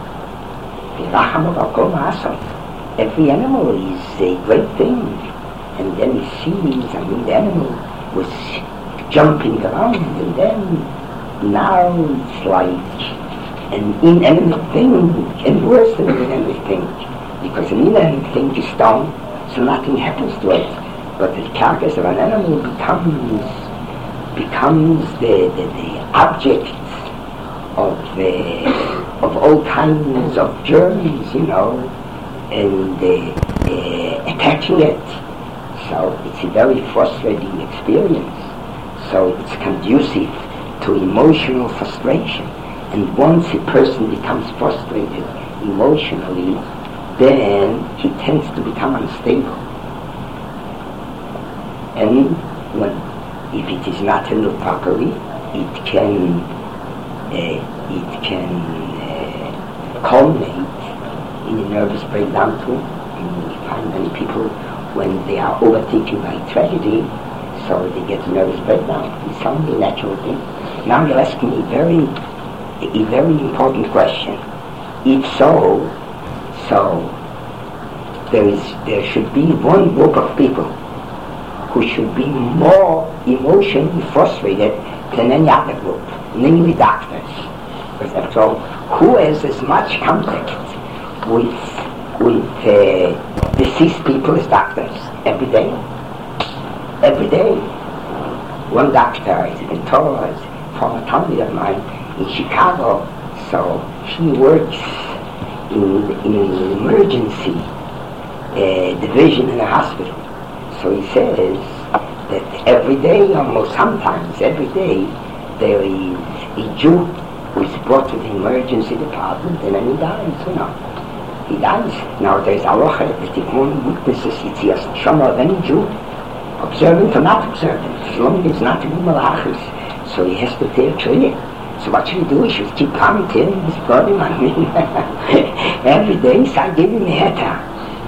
[SPEAKER 2] Every animal is a great thing. And then he sees, the animal was jumping around, and then now it's like an inanimate thing, and worse than an inanimate thing, because an inanimate thing is stone, so nothing happens to it. But the carcass of an animal becomes the object of all kinds of germs, and attaching it. So it's a very frustrating experience. So it's conducive to emotional frustration. And once a person becomes frustrated emotionally, then he tends to become unstable. And if it is not handled properly, it can culminate in a nervous breakdown too. And we find many people, when they are overtaken by tragedy, so they get a nervous breakdown. It's only a natural thing. Now you're asking me a very important question. If so there should be one group of people who should be more emotionally frustrated than any other group, namely doctors. Because after all, who has as much contact with deceased people as doctors? Every day. One doctor is a mentor, is a former colleague of mine in Chicago, so he works in an emergency division in a hospital. So he says that every day, almost sometimes every day, there is a Jew who is brought to the emergency department and then he dies, He dies. Now there's halacha that if one witnesses it's just shama of any Jew, observant or not observant, as long as it's not to be malachis, so he has to take tree. So what should he do? He should keep commenting his body. Every day, so I give him a heta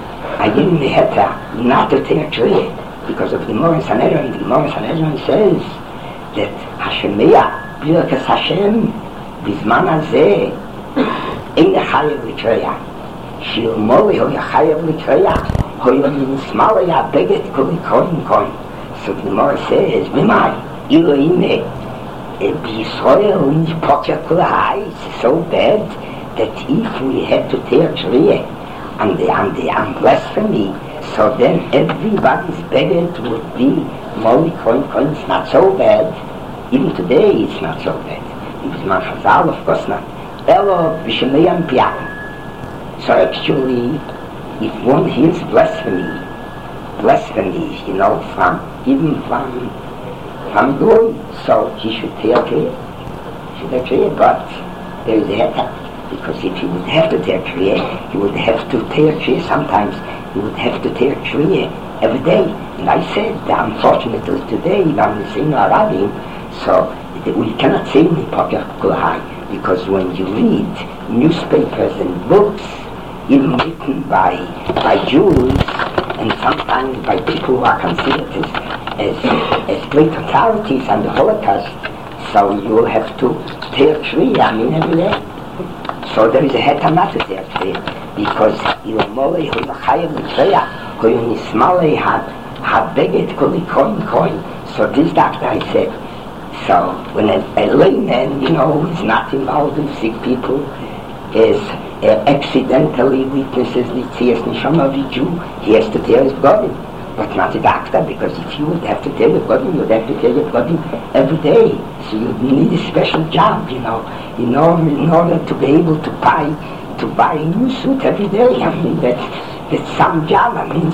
[SPEAKER 2] not to take tree, because of the Gemara Sanhedrin. The Gemara Sanhedrin says that Hashemiyah, Birkas Hashem, Bizman Hazeh, Ein Chayev L'Kreya. Shir Mori Hoya Chayev L'Kreya, Hoya Minismalaya Beget Kuli Koin. So the Gemara says, V'mai, Elohim, B'Yisrael, Nishpotya Kulahai, it's so bad that if we had to tear tree and blasphemy, so then everybody's begged would be Moli Koin. It's not so bad. Even today it's not so bad. It was man Chazal, of course not. Elo B'Shemeyan Piyatim. So actually, if one hears blasphemy, from Goy, so he should tear tree. But there is a heter, because if he would have to tear tree, he would have to tear tree sometimes. He would have to tear tree every day. And I said, unfortunately today, I'm saying Arabic, so we cannot say Nipokya Kulahai, because when you read newspapers and books, even written by Jews, and sometimes by people who are considered as great authorities on the Holocaust, so you will have to tear tree, every day. So there is a heta not to tear tree, because Ilomole Hoyachayev L'Kreya, Hoyonismale had Habeget koli koi. So this doctor, I said, so when a layman, who is not involved in sick people, is accidentally witnesses Litzias Neshama Viju, he has to tell his body. But not a doctor, because if you would have to tell your body, you would have to tell your body every day. So you need a special job, in order to be able to buy a new suit every day. I mean, that's some job,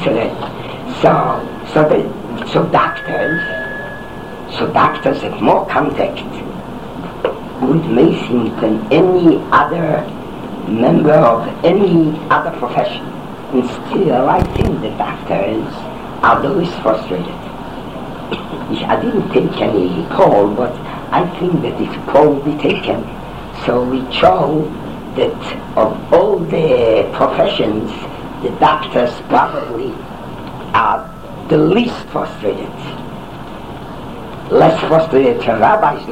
[SPEAKER 2] So doctors have more contact with Mason than any other member of any other profession. And still, I think the doctors are the least frustrated. I didn't take any poll, but I think that if a poll will be taken, so we show that of all the professions, the doctors probably are the least frustrated. Less frustrated than rabbis,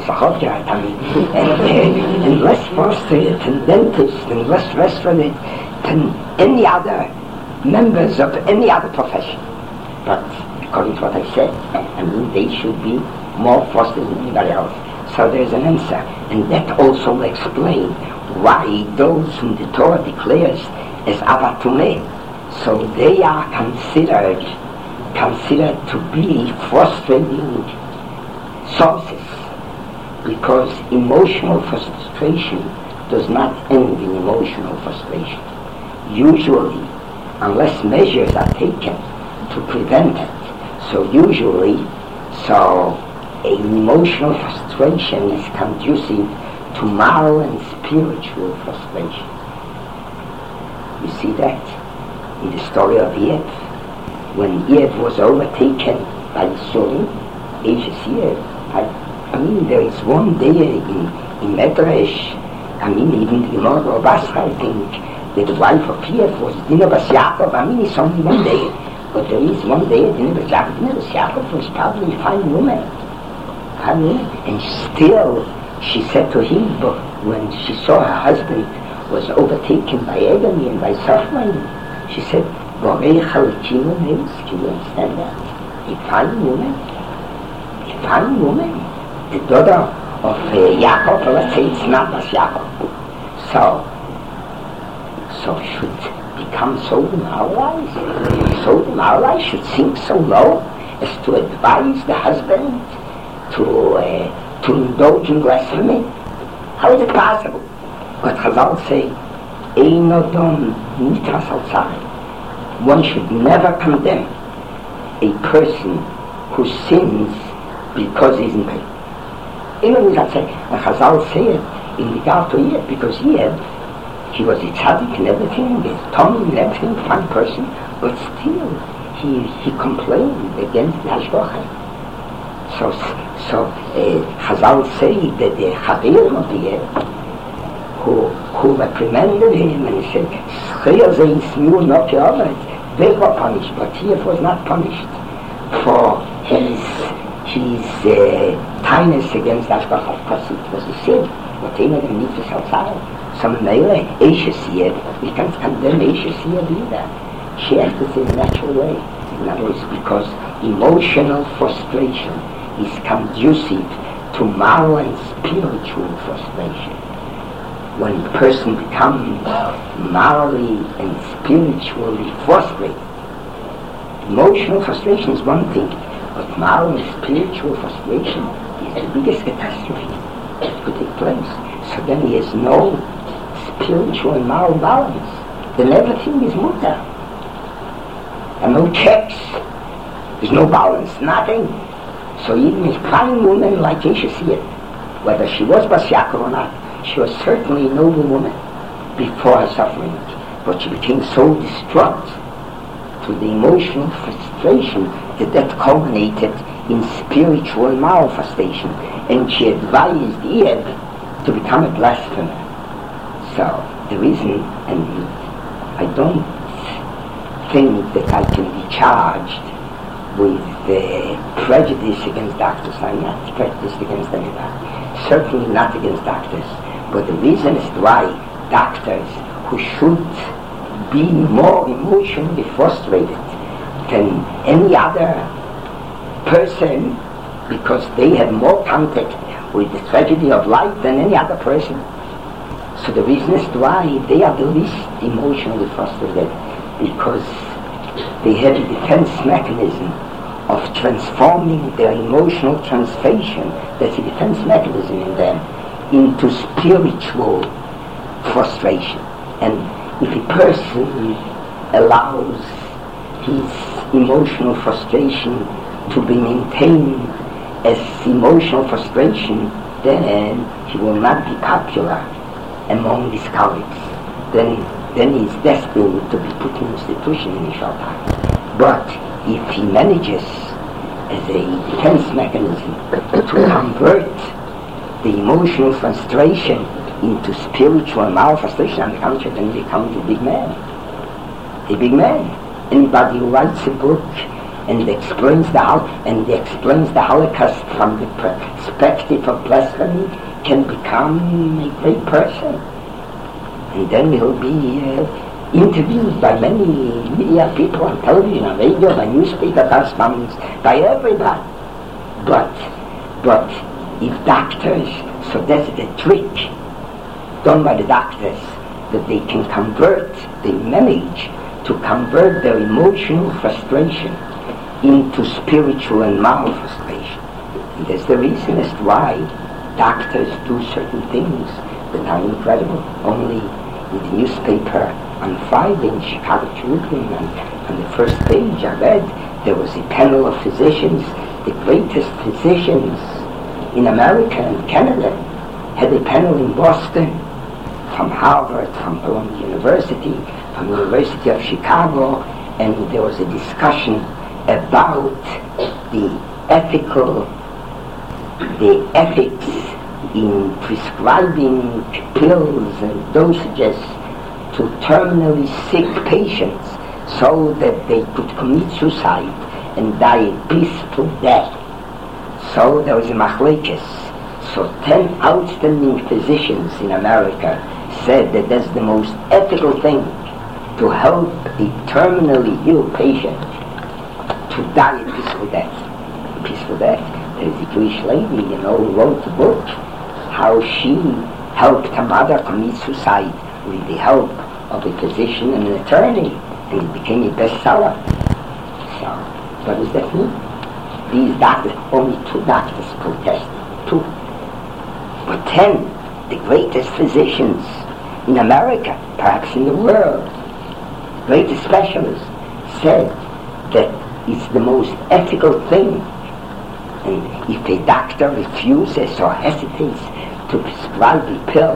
[SPEAKER 2] and less frustrated than dentists, and less frustrated than any other members of any other profession. But according to what I said, they should be more frustrated than anybody else. So there's an answer, and that also will explain why those whom the Torah declares as Avatumeh, so they are considered to be frustrating sources, because emotional frustration does not end in emotional frustration. Usually, unless measures are taken to prevent it, so an emotional frustration is conducive to moral and spiritual frustration. You see that in the story of Eve, when Eve was overtaken by the Surim, Eve. There is one day in Medrash, even the Gemara of Basra, I think, that the wife of Eve was Dinah Bas Yaakov. It's only one day, but there is one day Dinah Bas Yaakov. Dinah Bas Yaakov was probably a fine woman, and still she said to him, when she saw her husband was overtaken by agony and by suffering, she said, can you understand that? A fine woman, the daughter of Yaakov, let's say it's not Bas Yaakov. So should become so demoralized, should sink so low as to advise the husband to indulge in blasphemy? How is it possible? But Chazal say, Ein Odom Nitras al Tzareh. One should never condemn a person who sins because he's in pain. In other words, I say, and Chazal say it in regard to Eve, because Eve, he was a tzaddik and everything, his tongue and everything, fine person, but still he complained against the Hashgacha. So Chazal say that the Chavirim of Eve, who reprimanded him and said, they were punished, but Eve was not punished for his kindness against Hashgacha. Of course, it was a sin. But in the mitzvah outside, some male Ashes Eve, we can't condemn Ashes Eve either. She acted in a natural way. In other words, because emotional frustration is conducive to moral and spiritual frustration. When a person becomes morally and spiritually frustrated, emotional frustration is one thing, but moral and spiritual frustration is the biggest catastrophe that could take place. So then he has no spiritual and moral balance. Then everything is mutter. And no checks. There's no balance, nothing. So even a fine woman like Yeshua, whether she was Bas Yaakov or not, she was certainly a noble woman before her suffering. But she became so distraught to the emotional frustration that culminated in spiritual and moral frustration. And she advised Eve to become a blasphemer. So the reason, and I don't think that I can be charged with prejudice against doctors. I'm not prejudiced against anybody. Certainly not against doctors. But the reason is why doctors who should be more emotionally frustrated than any other person, because they have more contact with the tragedy of life than any other person. So the reason is why they are the least emotionally frustrated, because they have a defense mechanism of transforming their emotional translation, that's a defense mechanism in them, into spiritual frustration. And if a person allows his emotional frustration to be maintained as emotional frustration, then he will not be popular among his colleagues. Then he is destined to be put in institution in a short time. But if he manages as a defense mechanism to convert the emotional frustration into spiritual and moral frustration, on the contrary, then he becomes a big man. A big man. Anybody who writes a book and explains the Holocaust from the perspective of blasphemy can become a great person. And then he'll be interviewed by many media people on television, on radio, by newspaper correspondents, by everybody. But if doctors, so that's the trick done by the doctors, that they can convert, they manage to convert their emotional frustration into spiritual and moral frustration. And that's the reason as to why doctors do certain things that are incredible. Only in the newspaper on Friday in Chicago Tribune, on the first page I read, there was a panel of physicians, the greatest physicians in America and Canada, had a panel in Boston, from Harvard, from Columbia University, from the University of Chicago, and there was a discussion about the ethics in prescribing pills and dosages to terminally sick patients so that they could commit suicide and die a peaceful death. So there was a machlekes. So 10 outstanding physicians in America said that that's the most ethical thing, to help a terminally ill patient to die a peaceful death. A peaceful death. There's a Jewish lady, who wrote a book how she helped her mother commit suicide with the help of a physician and an attorney, and it became a bestseller. So, what does that mean? These doctors, only 2 doctors protested. 2. But 10, the greatest physicians in America, perhaps in the world, greatest specialists, said that it's the most ethical thing. And if a doctor refuses or hesitates to prescribe a pill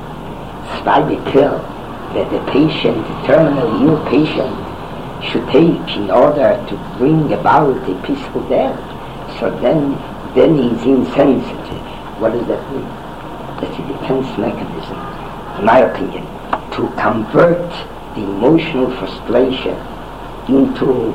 [SPEAKER 2] that the patient, the terminally ill patient, should take in order to bring about a peaceful death, so then he's insensitive. What does that mean? That's a defense mechanism, in my opinion, to convert the emotional frustration into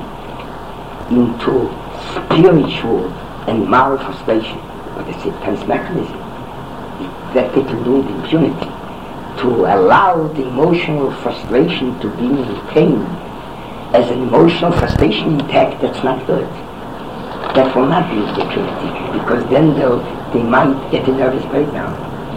[SPEAKER 2] spiritual and moral frustration. But it's a defense mechanism that they can do with impunity, to allow the emotional frustration to be maintained as an emotional frustration intact. That's not good. That will not be with impunity, because then they might get a nervous breakdown.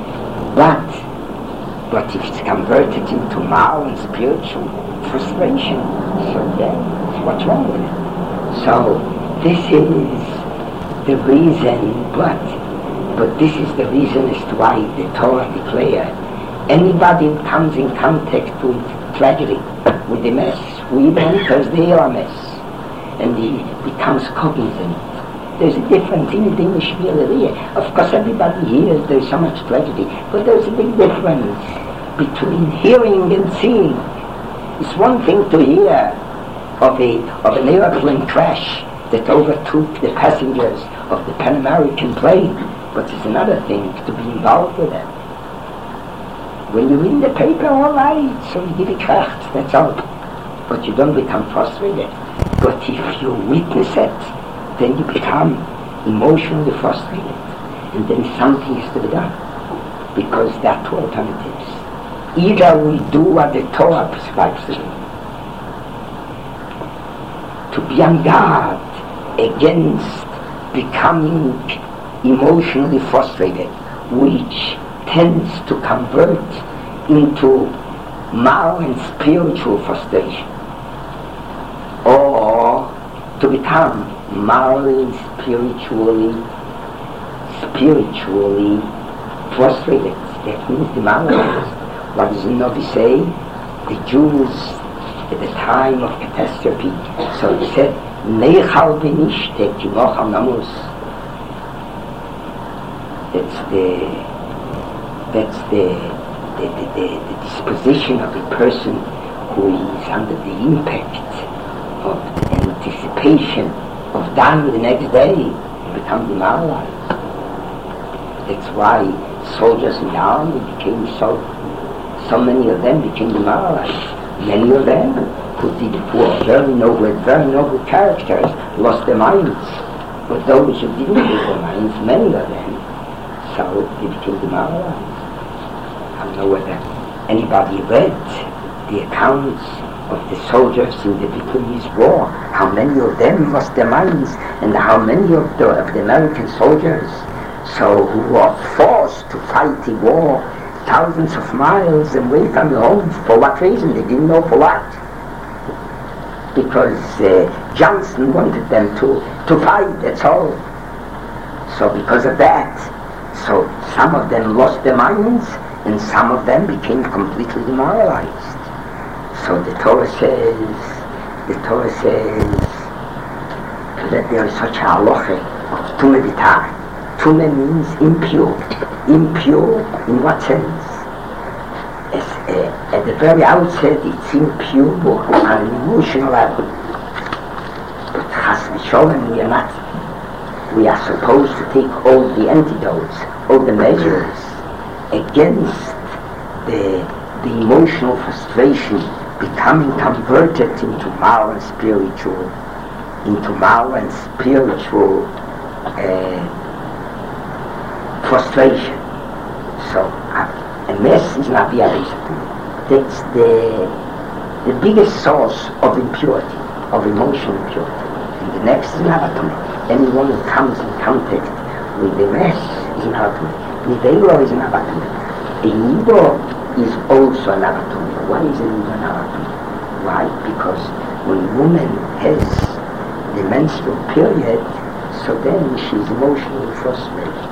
[SPEAKER 2] But if it's converted into moral and spiritual frustration, so then what's wrong with it? So this is the reason, but this is the reason as to why the Torah declared anybody who comes in contact with tragedy, with the mess, who enters the mess, and he becomes cognizant. There's a difference in the English here. Of course, everybody hears there's so much tragedy, but there's a big difference between hearing and seeing. It's one thing to hear of an airplane crash that overtook the passengers of the Pan American plane, but it's another thing to be involved with it. When you read the paper, all right, so you give it kracht, that's all. But you don't become frustrated. But if you witness it, then you become emotionally frustrated. And then something is to be done. Because there are 2 alternatives. Either we do what the Torah prescribes to do, to be on guard against becoming emotionally frustrated, which tends to convert into moral and spiritual frustration, or to become morally and spiritually frustrated. That means demoralized. What does the Navi say? The Jews at the time of catastrophe, so he said, Neichal b'nishte kimochal namus. That's the disposition of a person who is under the impact of the anticipation of dying the next day, become demoralized. That's why soldiers in the army became so many of them became demoralized. Many of them who had very noble characters lost their minds. But those who didn't lose their minds, many of them, so they became demoralized. I don't know whether anybody read the accounts of the soldiers in the Vietnamese War, how many of them lost their minds, and how many of the American soldiers who were forced to fight the war thousands of miles away from their homes. For what reason? They didn't know for what. Because Johnson wanted them to fight, that's all. So because of that, so some of them lost their minds, and some of them became completely demoralized. So the Torah says that there is such a halacha of tumah b'tar. Tumah means impure. Impure in what sense? At the very outset it's impure on an emotional level. But chas v'sholem we are supposed to take all the antidotes, all the measures against the emotional frustration becoming converted into moral and spiritual frustration. So a mess is not the Arizat. That's the biggest source of impurity, of emotional impurity. And the next is Navatumah. Anyone who comes in contact with the mess is Navatumah. Nivelo is Navatumah. A Nido is also an Navatumah. Why is a Nido an Navatumah? Why? Because when a woman has the menstrual period, so then she's emotionally frustrated.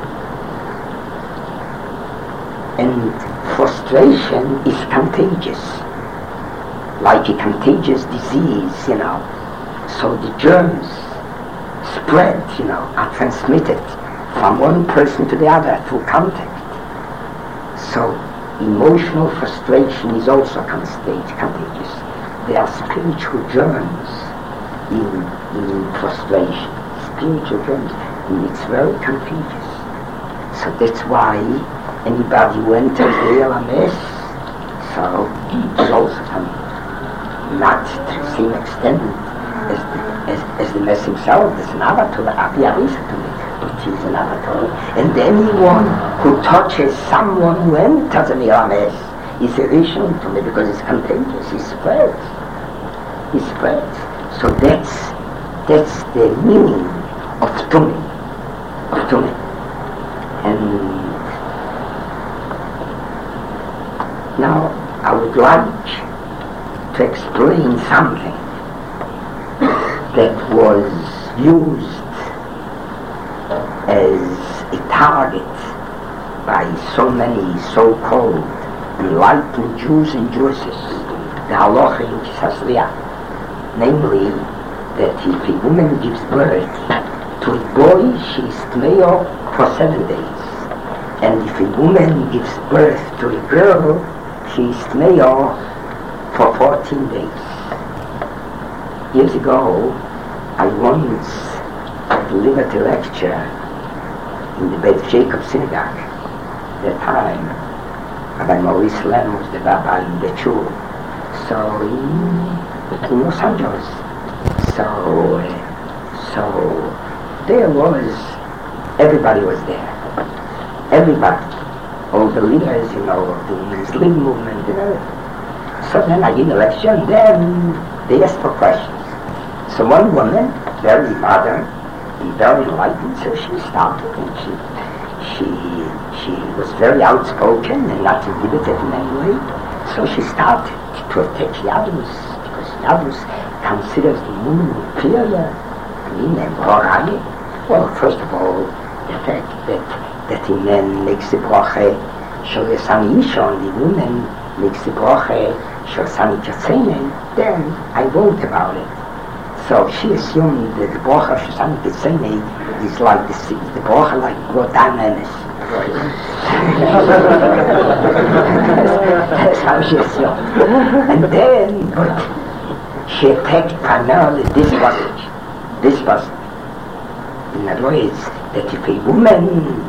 [SPEAKER 2] And frustration is contagious, like a contagious disease, So the germs spread, are transmitted from one person to the other through contact. So emotional frustration is also contagious. There are spiritual germs in frustration, spiritual germs, and it's very contagious. So that's why anybody who enters the LMS, so is also coming. Not to the same extent as the mess himself. There's an avatar, but he's an avatar. And anyone who touches someone who enters an LMS is a rishon to me because it's contagious. It spreads. It spreads. So that's the meaning of tumah. And now I would like to explain something that was used as a target by so many so-called enlightened Jews and Jewesses, the halacha in Kisasliya, namely that if a woman gives birth to a boy, she is tmeyo for 7 days, and if a woman gives birth to a girl, she is tmeyo for 14 days. Years ago, I once delivered a lecture in the Beit Jacob synagogue. At that time, Rabbi Maurice Len was the rabbi in the shul, so in Los Angeles. So there was, everybody was there. Everybody. All the leaders, of the women's league movement and everything. So then I gave the lecture, and then they asked for questions. So one woman, very modern and very enlightened, so she started, and she was very outspoken and not inhibited in any way. So she started to attack Yadrus, because Yadrus considers the woman inferior. Well, first of all, the fact that the man makes the bracha shel Yasani Isha and the woman makes the bracha shel Yasani Katzene, then I wrote about it. So she assumed that the bracha shel Yasani Katzene is like the bracha like Rodan Emes. That's how she assumed. And then, but she attacked primarily this passage. In other words, that if a woman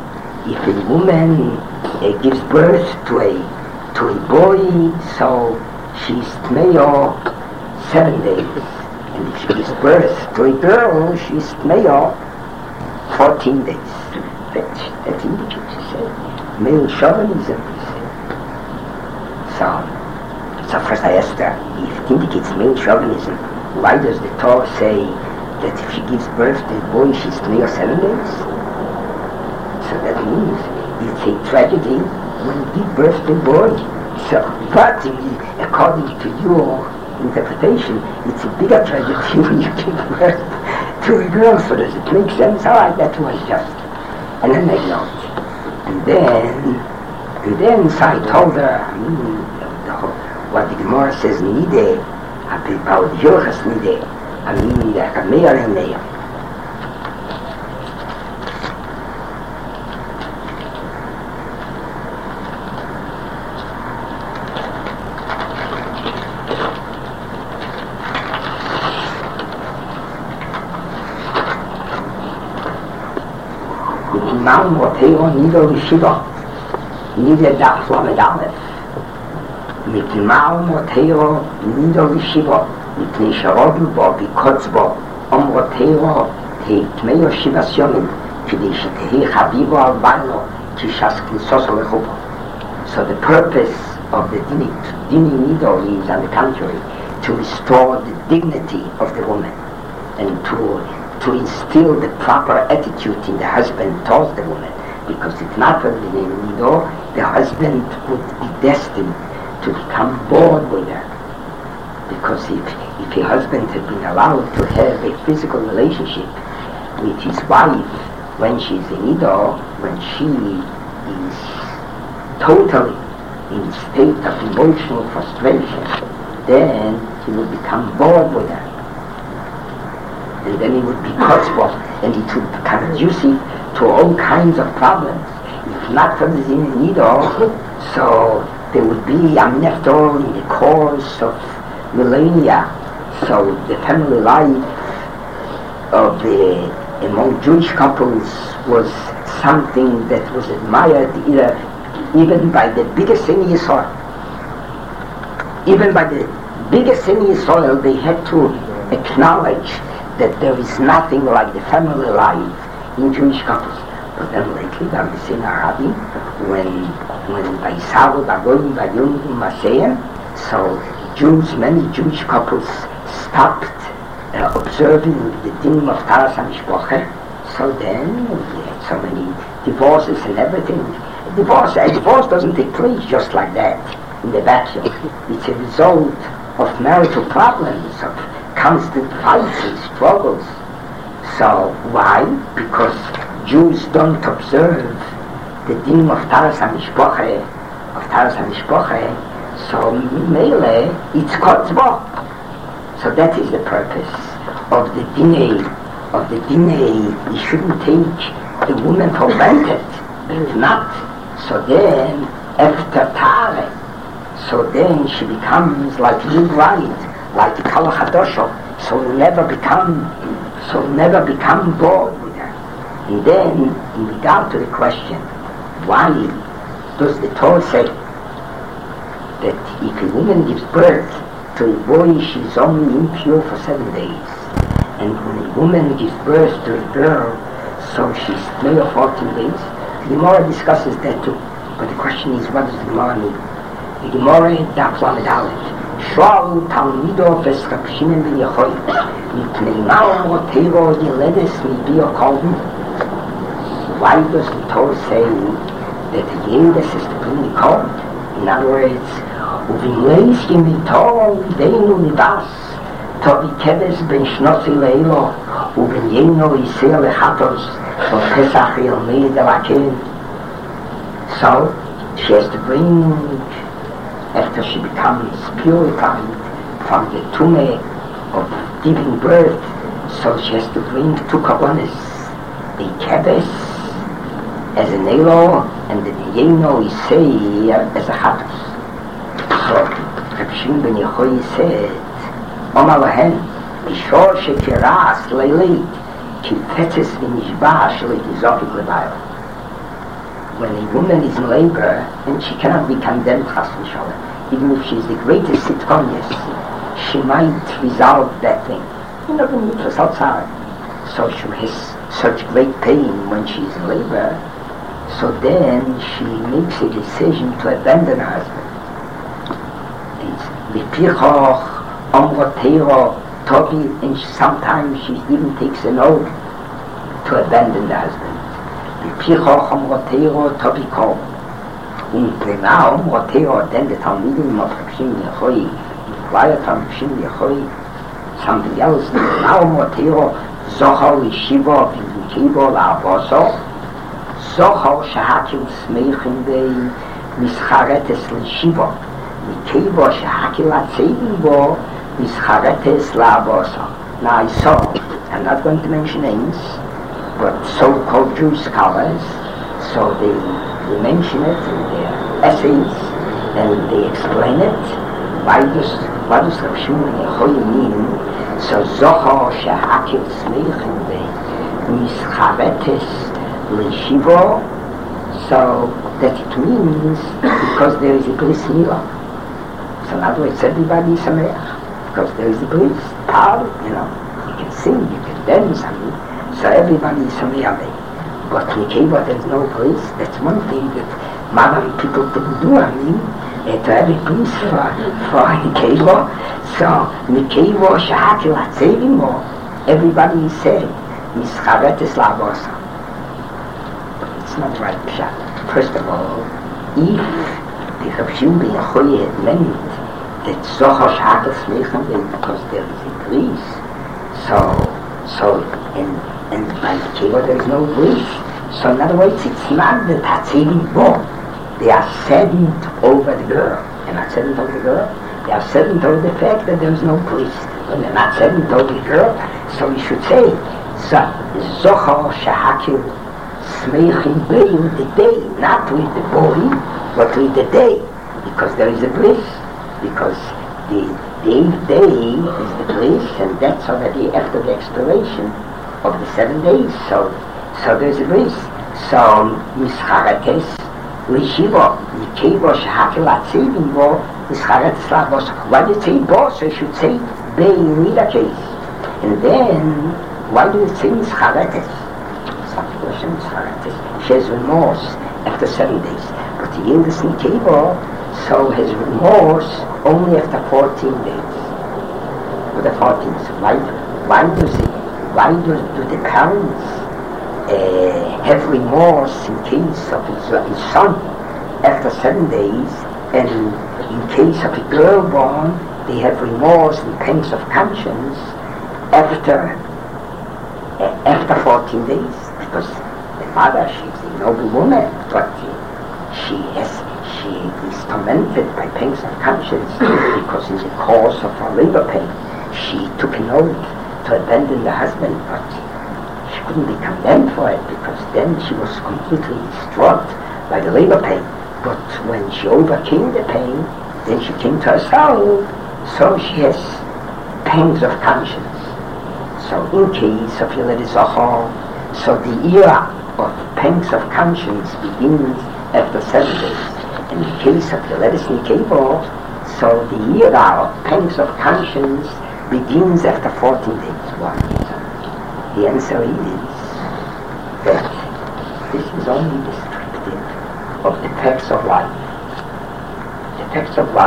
[SPEAKER 2] gives birth to a boy, so she's mayor 7 days, and if she gives birth to a girl, she's mayor 14 days. That indicates, male chauvinism. So first I asked her, if it indicates male chauvinism, why does the Torah say that if she gives birth to a boy, she's mayor 7 days? So that means it's a tragedy when you give birth to a boy. So, but according to your interpretation, it's a bigger tragedy when you give birth to a girl. So does it make sense? All right, that was just an anecdote. And then so I told her, what the Gemara says, Nide, about Yochas Nide, like a mayor and mayor. Mount Moteo Nido Shiva, Nida Daf Lamed Aleph. Mit Mount Moteo Nido Shiva, mit Nisharodu Bo, Bikotzbo, Moteo, Tmeo Shiva Sionim, Kidish Tehi Chavivo Albano, Kishas Kinsoso Lechubo. So the purpose of the Dini Nido is, on the contrary, to restore the dignity of the woman and to instill the proper attitude in the husband towards the woman, because if not for the Nido, the husband would be destined to become bored with her. Because if a husband had been allowed to have a physical relationship with his wife when she's in Nido, when she is totally in a state of emotional frustration, then he would become bored with her. And then it would be kotzbah, and it would become conducive to all kinds of problems. If not for the Nido, so there would be, after all, in the course of millennia, so the family life among Jewish couples was something that was admired even by the biggest in Israel. Even by the biggest in Israel, they had to acknowledge that there is nothing like the family life in Jewish couples. But then lately, I'm seeing Arabi, when by Saru, Bagoyim, Bayum, Maseim, so many Jewish couples stopped observing the din of Taras HaMishpocha. So then we had so many divorces and everything. A divorce doesn't take place just like that in the vacuum. It's a result of marital problems, of constant fights and struggles. So why? Because Jews don't observe the din of Taras HaMishpocha, so Mele, it's kotzbah. So that is the purpose of the dinei. You shouldn't take the woman for granted. If not, so then after Tare, so then she becomes like new bride, like the Kala Chadosho. So never become bored with her. And then, in regard to the question, why does the Torah say that if a woman gives birth to a boy, she's only impure for 7 days, and when a woman gives birth to a girl, so she's mayor 14 days? The Gemara discusses that too. But the question is, what does the Gemara mean? The Gemara, Daf Lamed Aleph, שואל תלמידו ורב שמעון בן יוחאי, מפני מה אומרותיו ילדס מביאו קודם? Why does the Torah say that the Yedas is to bring the corn? In other words, ובנleis in the Torah videnu libas, tobi kedes ben shnosi leilo, ובניינו יסיר לחטוס, ופסח ילמד הלכן. So, she has to bring, after she becomes purified from the tumah of giving birth, so she has to bring two korbanos, the kedes as an elo, and the yeno isei as a chatos. So, Reb Shimon ben Yochai said, Omar lahen, Bishor shekiras leileit, ki fetzes v'nishbash le'tizokit le'bayro. When a woman is in labor, and she cannot be condemned, chas v'sholem, even if she is the greatest sitconius, she might resolve that thing. You know, the mitzvahs outside. So she has such great pain when she is in labor, so then she makes a decision to abandon her husband. V'pichoch omrotero tobi, and sometimes she even takes an oath to abandon the husband. V'pichoch omrotero tobi kol. V'plena omrotero, then the Talmidim of Reb Shimon Yochai inquired from Reb Shimon Yochai something else. V'plena omrotero zochar l'shiva v'nkibo la'avoso. Zohar shehakil smeichim bei mischaretes l'shiva, mikivo shehakil atzeilim bo mischaretes la'avosa. Now I saw, I'm not going to mention names, but so-called Jewish scholars, so they mention it in their essays, and they explain it. What does Reb Shimon ben Yochai mean? So Zohar shehakil smeichim bei mischaretes L'shiva, so that it means because there is a bris milah. So in other words, everybody is sameach because there is a bris. You can sing, you can dance, so everybody is sameach. But Nikeva, there is no bris. That's one thing that modern people didn't do. To have a bris for Nikeva. So Nikeva shehakil atzeilim, everybody is saying mischaretes la'avosa. It's not right pshat. First of all, if the Reb Shimon ben Yochai had meant that Zohar shehakil smeichim because there is a bris, so and by the Kiva there is no bris. So in other words, it's not the Tatzilim bo. They are saddened over the girl. They're not saddened over the girl. They are saddened over the fact that there is no bris. When they're not saddened over the girl, so we should say Zohar shehakil smeichim bei with the day, not with the boy, but with the day, because there is a bliss, because the 8th day is the bliss, and that's already after the expiration of the 7 days, so there's a bliss. So, mischaretes l'shiva, mikivo shehakil atzeilim bo, mischaretes la'avos. Why do you say bo? So you should say bei in either case. And then, why do you say mischaretes? She has remorse after 7 days, but the youngest Nikeva so has remorse only after 14 days. For the 14th, why do the parents have remorse in case of his son after 7 days, and in case of a girl born they have remorse and pangs of conscience after 14 days? Because the mother, she is a noble woman, but she is tormented by pangs of conscience because in the course of her labor pain she took an oath to abandon the husband, but she couldn't be condemned for it because then she was completely distraught by the labor pain. But when she overcame the pain, then she came to herself, so she has pangs of conscience. So in case of Yeled Zohar, so the era of pangs of conscience begins after 7 days. In the case of Yeled Nikeva, so the era of pangs of conscience begins after 14 days. Why? The answer is that this is only descriptive of the facts of life. The facts of life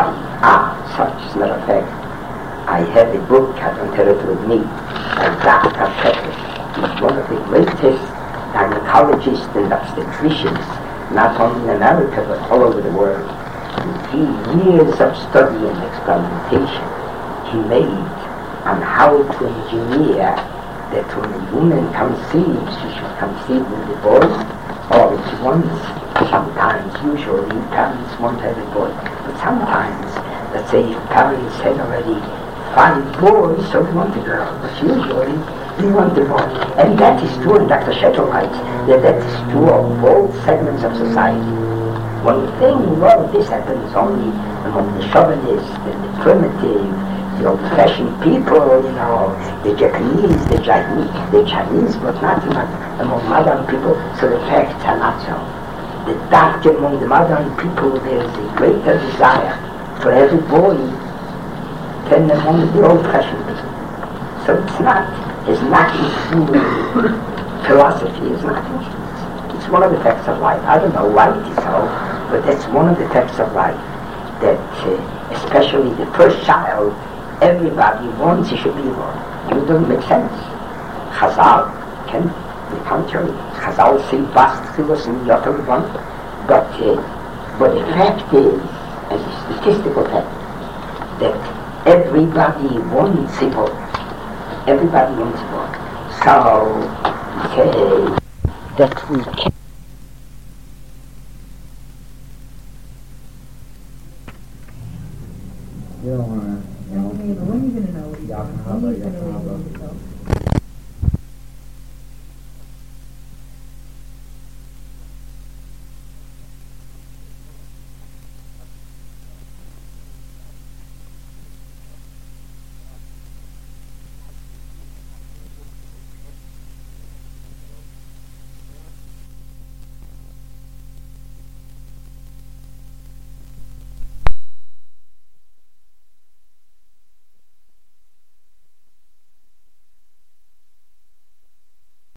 [SPEAKER 2] Such as a matter of fact, I have a book, I don't have it with me, by Dr. Pepper. He's one of the greatest gynecologists and obstetricians, not only in America, but all over the world. He years of study and experimentation he made on how to engineer that when a woman conceives, she should conceive with a boy, or if she wants, sometimes, usually, parents won't have a boy, but sometimes, let's say if parents had already 5 boys, so they want a girl, but usually they want a boy. And that is true, and Dr. Shekel writes that that is true of all segments of society. One thing, well, this happens only among the chauvinists, the primitive, the old-fashioned people, the Japanese, the Chinese, but not among modern people, so the facts are not so. The doctor among the modern people, there is a greater desire for every boy than among the old-fashioned people. So it's nothing to do with philosophy, it's one of the facts of life. I don't know why it is so, but that's one of the facts of life, that especially the first child, everybody wants he should be born. It doesn't make sense. Chazal can be contrary. Chazal say Bastchilus and Yotam one, but the fact is, as a statistical fact, that everybody wants a boy. Everybody wants a boy. So, say that we can.
[SPEAKER 3] You don't want to, when are you going to know what he's doing? When are you going to know yourself?